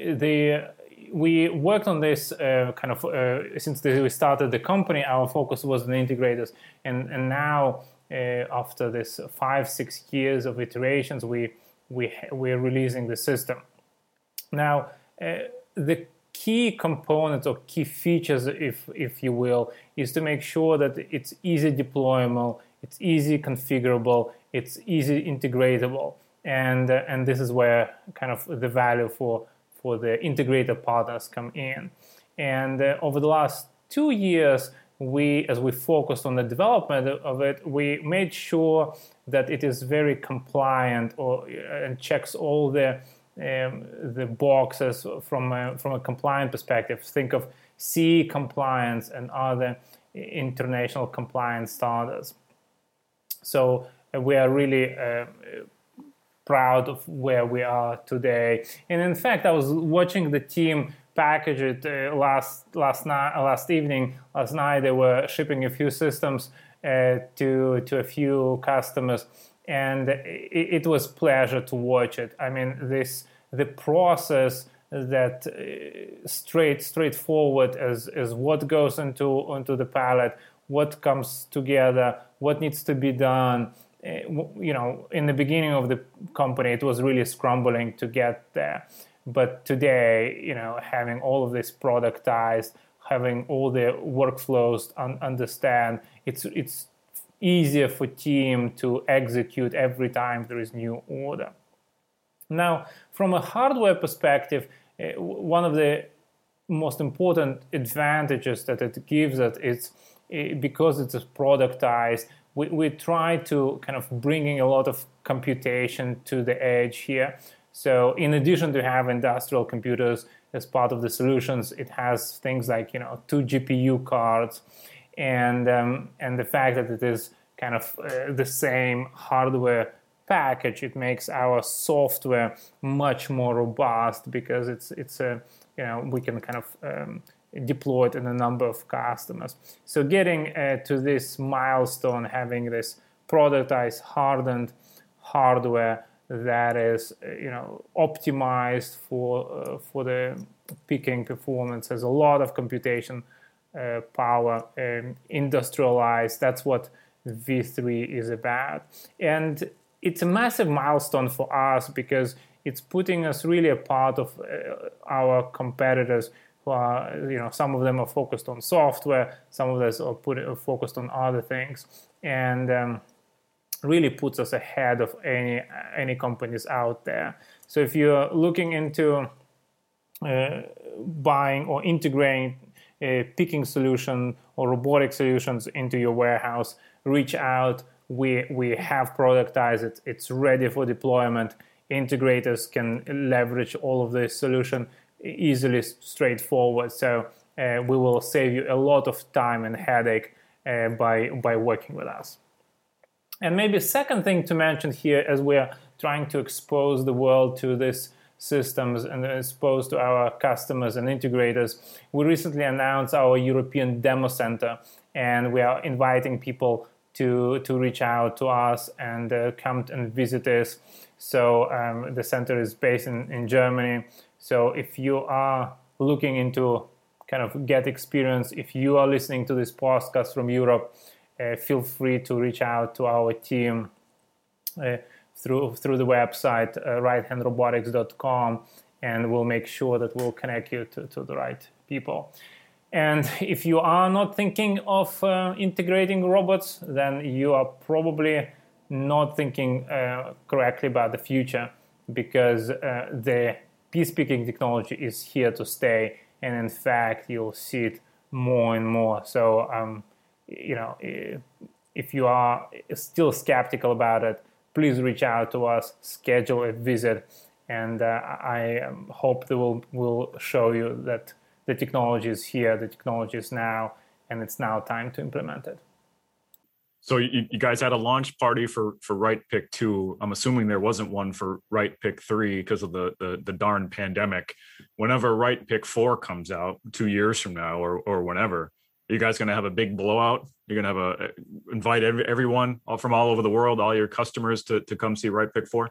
we worked on this since we started the company. Our focus was on integrators, and now after this 5-6 years of iterations, we're releasing the system. Now, the key components or key features, if you will, is to make sure that it's easy deployable, it's easy configurable, it's easy integratable, and this is where kind of the value for the integrator partners come in. And over the last 2 years, as we focused on the development of it, we made sure that it is very compliant and checks all the boxes from a compliant perspective. Think of CE compliance and other international compliance standards. So we are really proud of where we are today. And in fact, I was watching the team package it last night. They were shipping a few systems to a few customers, and it was pleasure to watch it. I mean, the process that straightforward as what goes onto the pallet, what comes together, what needs to be done. In the beginning of the company, it was really scrambling to get there. But today, having all of this productized, having all the workflows understand, it's easier for team to execute every time there is new order. Now, from a hardware perspective, one of the most important advantages that it gives us is because it's productized, we try to kind of bringing a lot of computation to the edge here. So in addition to have industrial computers as part of the solutions, it has things like 2 GPU cards, and the fact that it is kind of the same hardware package, it makes our software much more robust because it's we can kind of deploy it in a number of customers. So getting to this milestone, having this productized, hardened hardware that is optimized for the picking performance, has a lot of computation power, industrialized. That's what V3 is about, and it's a massive milestone for us because it's putting us really apart of our competitors who are, some of them are focused on software, some of us are focused on other things, and really puts us ahead of any companies out there. So if you're looking into buying or integrating a picking solution or robotic solutions into your warehouse, reach out. We have productized it. It's ready for deployment. Integrators can leverage all of this solution easily, straightforward. So we will save you a lot of time and headache by working with us. And maybe a second thing to mention here, as we are trying to expose the world to these systems and expose to our customers and integrators, we recently announced our European Demo Center, and we are inviting people to reach out to us and come and visit us. So the center is based in Germany. So if you are looking into kind of get experience, if you are listening to this podcast from Europe, feel free to reach out to our team through the website righthandrobotics.com, and we'll make sure that we'll connect you to the right people. And if you are not thinking of integrating robots, then you are probably not thinking correctly about the future, because the piece picking technology is here to stay, and in fact you'll see it more and more. So if you are still skeptical about it, please reach out to us, schedule a visit, and I hope that we'll show you that the technology is here, the technology is now, and it's now time to implement it. So you guys had a launch party for Right Pick 2. I'm assuming there wasn't one for Right Pick 3 because of the darn pandemic. Whenever Right Pick 4 comes out 2 years from now or whenever, are you guys going to have a big blowout? You're going to invite everyone from all over the world, all your customers to come see Right Pick 4?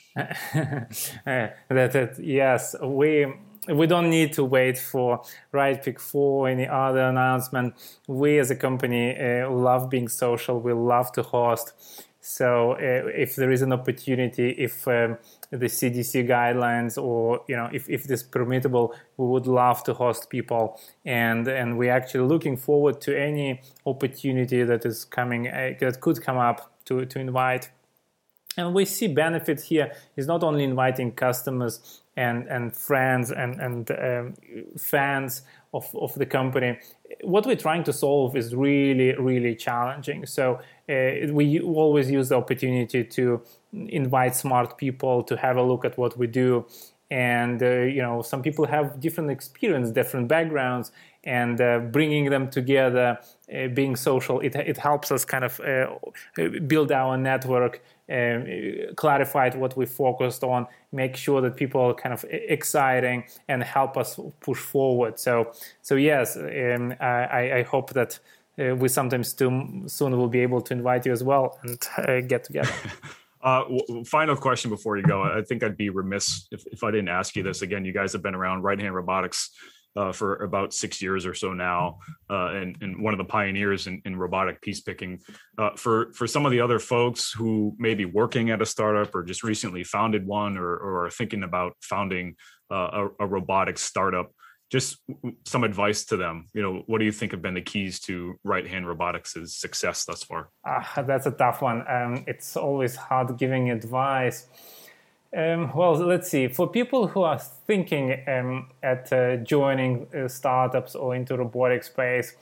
Yes, we don't need to wait for Right Pick 4 or any other announcement. We as a company love being social. We love to host. So if there is an opportunity, if the CDC guidelines or if this is permissible, we would love to host people. And we're actually looking forward to any opportunity that is coming, that could come up to invite. And we see benefit here is not only inviting customers and friends and fans of the company. What we're trying to solve is really, really challenging. So we always use the opportunity to invite smart people to have a look at what we do. And, some people have different experience, different backgrounds, and bringing them together, being social, it helps us kind of build our network, clarify what we focused on, make sure that people are kind of exciting and help us push forward. So yes, I hope that we sometime soon will be able to invite you as well and get together. Final question before you go. I think I'd be remiss if I didn't ask you this. Again, you guys have been around Right Hand Robotics for about 6 years or so now, and one of the pioneers in robotic piece picking. For some of the other folks who may be working at a startup or just recently founded one or are thinking about founding a robotics startup, just some advice to them. What do you think have been the keys to Right Hand Robotics' success thus far? That's a tough one. It's always hard giving advice. Well, let's see. For people who are thinking at joining startups or into robotic space,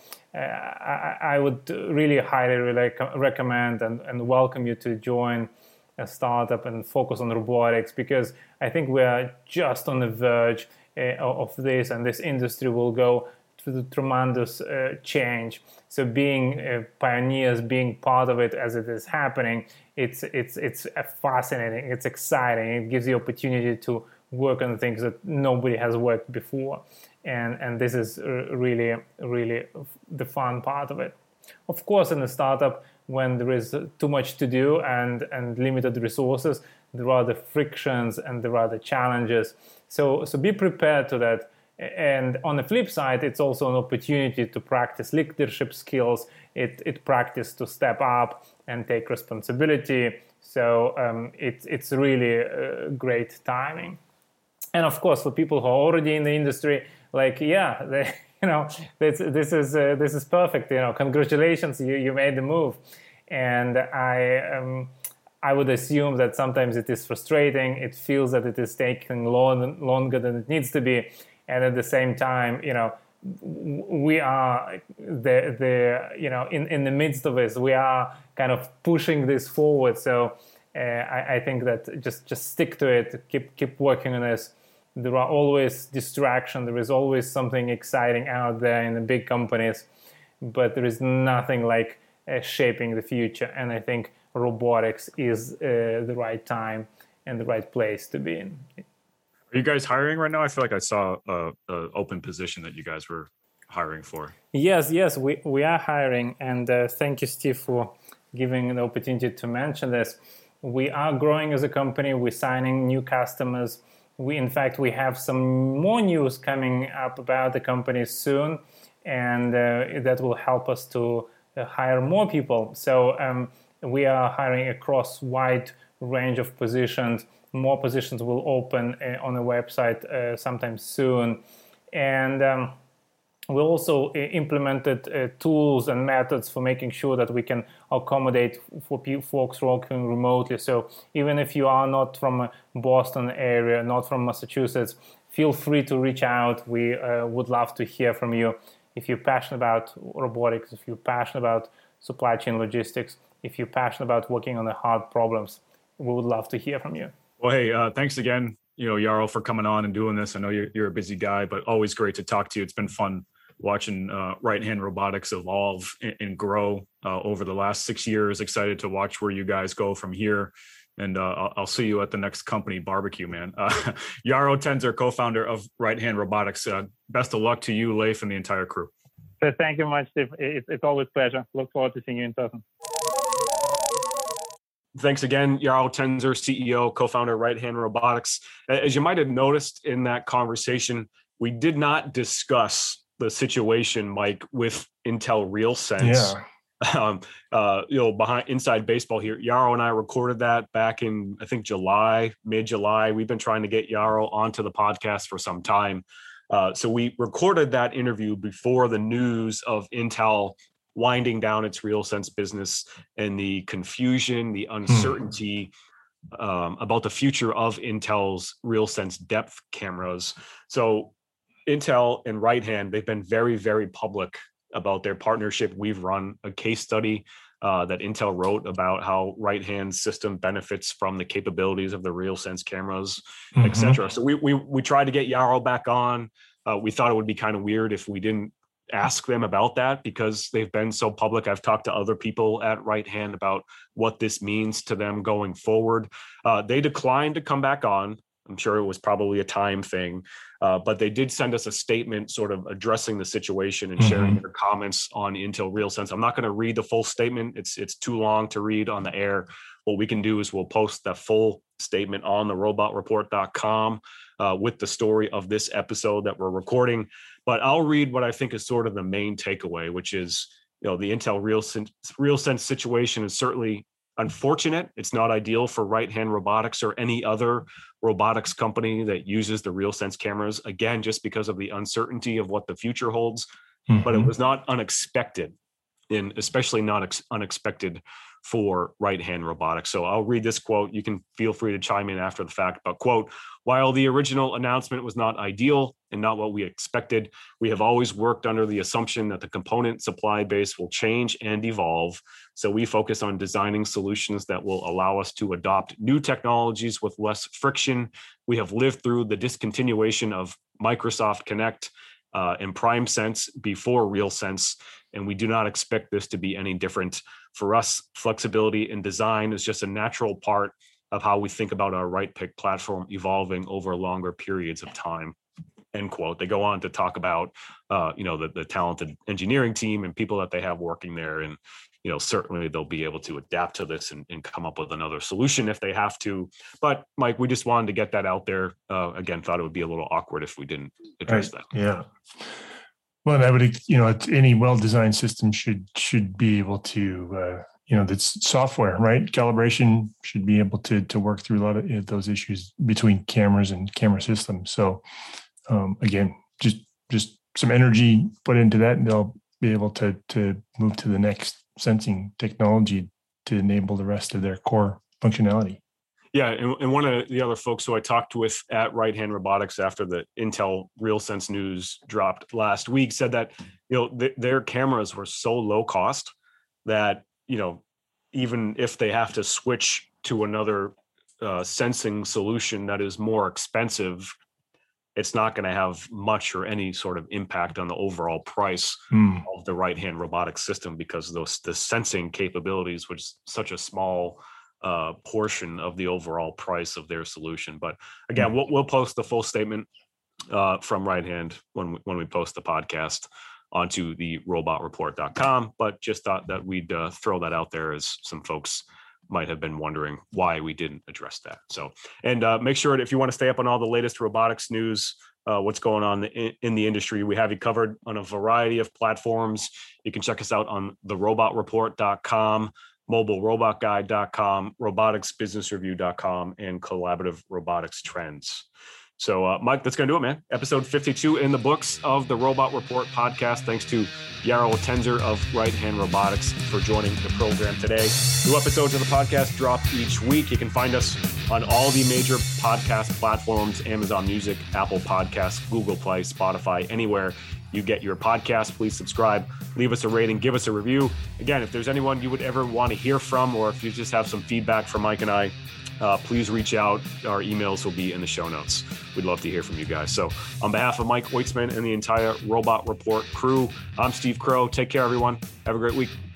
I would really highly recommend and welcome you to join a startup and focus on robotics, because I think we are just on the verge of this, and this industry will go through tremendous change. So being pioneers, being part of it as it is happening, it's fascinating, it's exciting, it gives you opportunity to work on things that nobody has worked before, and this is really, really the fun part of it. Of course, in a startup, when there is too much to do and limited resources, there are the frictions and there are the challenges. So be prepared to that. And on the flip side, it's also an opportunity to practice leadership skills. It practice to step up and take responsibility. So it's really great timing. And of course, for people who are already in the industry, this is perfect. Congratulations, you made the move. And I would assume that sometimes it is frustrating. It feels that it is taking longer than it needs to be. And at the same time, we are in the midst of this. We are kind of pushing this forward. So I think that just stick to it. Keep working on this. There are always distractions. There is always something exciting out there in the big companies, but there is nothing like shaping the future. And I think robotics is the right time and the right place to be in. Are you guys hiring right now? I feel like I saw an open position that you guys were hiring for. Yes, we are hiring. And thank you, Steve, for giving the opportunity to mention this. We are growing as a company. We're signing new customers. We have some more news coming up about the company soon, and that will help us to hire more people. So we are hiring across wide range of positions. More positions will open on the website sometime soon. And we also implemented tools and methods for making sure that we can accommodate for folks working remotely. So even if you are not from a Boston area, not from Massachusetts, feel free to reach out. We would love to hear from you. If you're passionate about robotics, if you're passionate about supply chain logistics, if you're passionate about working on the hard problems, we would love to hear from you. Well, hey, thanks again, Jarl, for coming on and doing this. I know you're a busy guy, but always great to talk to you. It's been fun watching Right Hand Robotics evolve and grow over the last 6 years. Excited to watch where you guys go from here. And I'll see you at the next company barbecue, man. Yaro Tenzer, co-founder of Right Hand Robotics. Best of luck to you, Leif, and the entire crew. So thank you much, Steve. It's always a pleasure. Look forward to seeing you in person. Thanks again, Yaro Tenzer, CEO, co-founder, Right Hand Robotics. As you might have noticed in that conversation, we did not discuss the situation, Mike, with Intel RealSense. Yeah. Behind inside baseball here, Yaro and I recorded that back in, I think, mid-July. We've been trying to get Yaro onto the podcast for some time. So we recorded that interview before the news of Intel winding down its RealSense business and the confusion, the uncertainty about the future of Intel's RealSense depth cameras. So Intel and Right Hand, they've been very, very public about their partnership. We've run a case study that Intel wrote about how Right Hand's system benefits from the capabilities of the RealSense cameras, et cetera. So we tried to get Yaro back on. We thought it would be kind of weird if we didn't ask them about that because they've been so public. I've talked to other people at Right Hand about what this means to them going forward. They declined to come back on. I'm sure it was probably a time thing, but they did send us a statement sort of addressing the situation and sharing their comments on Intel RealSense. I'm not going to read the full statement. It's too long to read on the air. What we can do is we'll post that full statement on the robotreport.com with the story of this episode that we're recording. But I'll read what I think is sort of the main takeaway, which is, the Intel RealSense situation is certainly unfortunate. It's not ideal for Right Hand Robotics or any other robotics company that uses the RealSense cameras, again, just because of the uncertainty of what the future holds. But it was not unexpected, and especially not unexpected for Right Hand Robotics. So I'll read this quote. You can feel free to chime in after the fact, but quote, "While the original announcement was not ideal and not what we expected, we have always worked under the assumption that the component supply base will change and evolve. So we focus on designing solutions that will allow us to adopt new technologies with less friction. We have lived through the discontinuation of Microsoft Connect and PrimeSense before RealSense, and we do not expect this to be any different. For us, flexibility in design is just a natural part of how we think about our RightPick platform evolving over longer periods of time." End quote. They go on to talk about, the talented engineering team and people that they have working there. And, certainly they'll be able to adapt to this and come up with another solution if they have to. But Mike, we just wanted to get that out there. Again, thought it would be a little awkward if we didn't address that. Yeah. Well, and I would, any well-designed system should be able to, that's software, right? Calibration should be able to work through a lot of those issues between cameras and camera systems. So, again, just some energy put into that, and they'll be able to move to the next sensing technology to enable the rest of their core functionality. Yeah, and one of the other folks who I talked with at Right Hand Robotics after the Intel RealSense news dropped last week said that their cameras were so low cost that even if they have to switch to another sensing solution that is more expensive, it's not going to have much or any sort of impact on the overall price of the Right Hand Robotics system because the sensing capabilities was such a small portion of the overall price of their solution. But again, we'll post the full statement from Right Hand when we post the podcast onto the robotreport.com. But just thought that we'd throw that out there as some folks might have been wondering why we didn't address that. So, and make sure that if you want to stay up on all the latest robotics news, what's going on in the industry, we have you covered on a variety of platforms. You can check us out on therobotreport.com, mobilerobotguide.com, roboticsbusinessreview.com, and collaborative robotics trends. So, Mike, that's going to do it, man. Episode 52 in the books of the Robot Report podcast. Thanks to Yaro Tenzer of Right Hand Robotics for joining the program today. New episodes of the podcast drop each week. You can find us on all the major podcast platforms, Amazon Music, Apple Podcasts, Google Play, Spotify, anywhere you get your podcast. Please subscribe, leave us a rating, give us a review. Again, if there's anyone you would ever want to hear from, or if you just have some feedback for Mike and I, please reach out. Our emails will be in the show notes. We'd love to hear from you guys. So on behalf of Mike Weitzman and the entire Robot Report crew, I'm Steve Crow. Take care, everyone. Have a great week.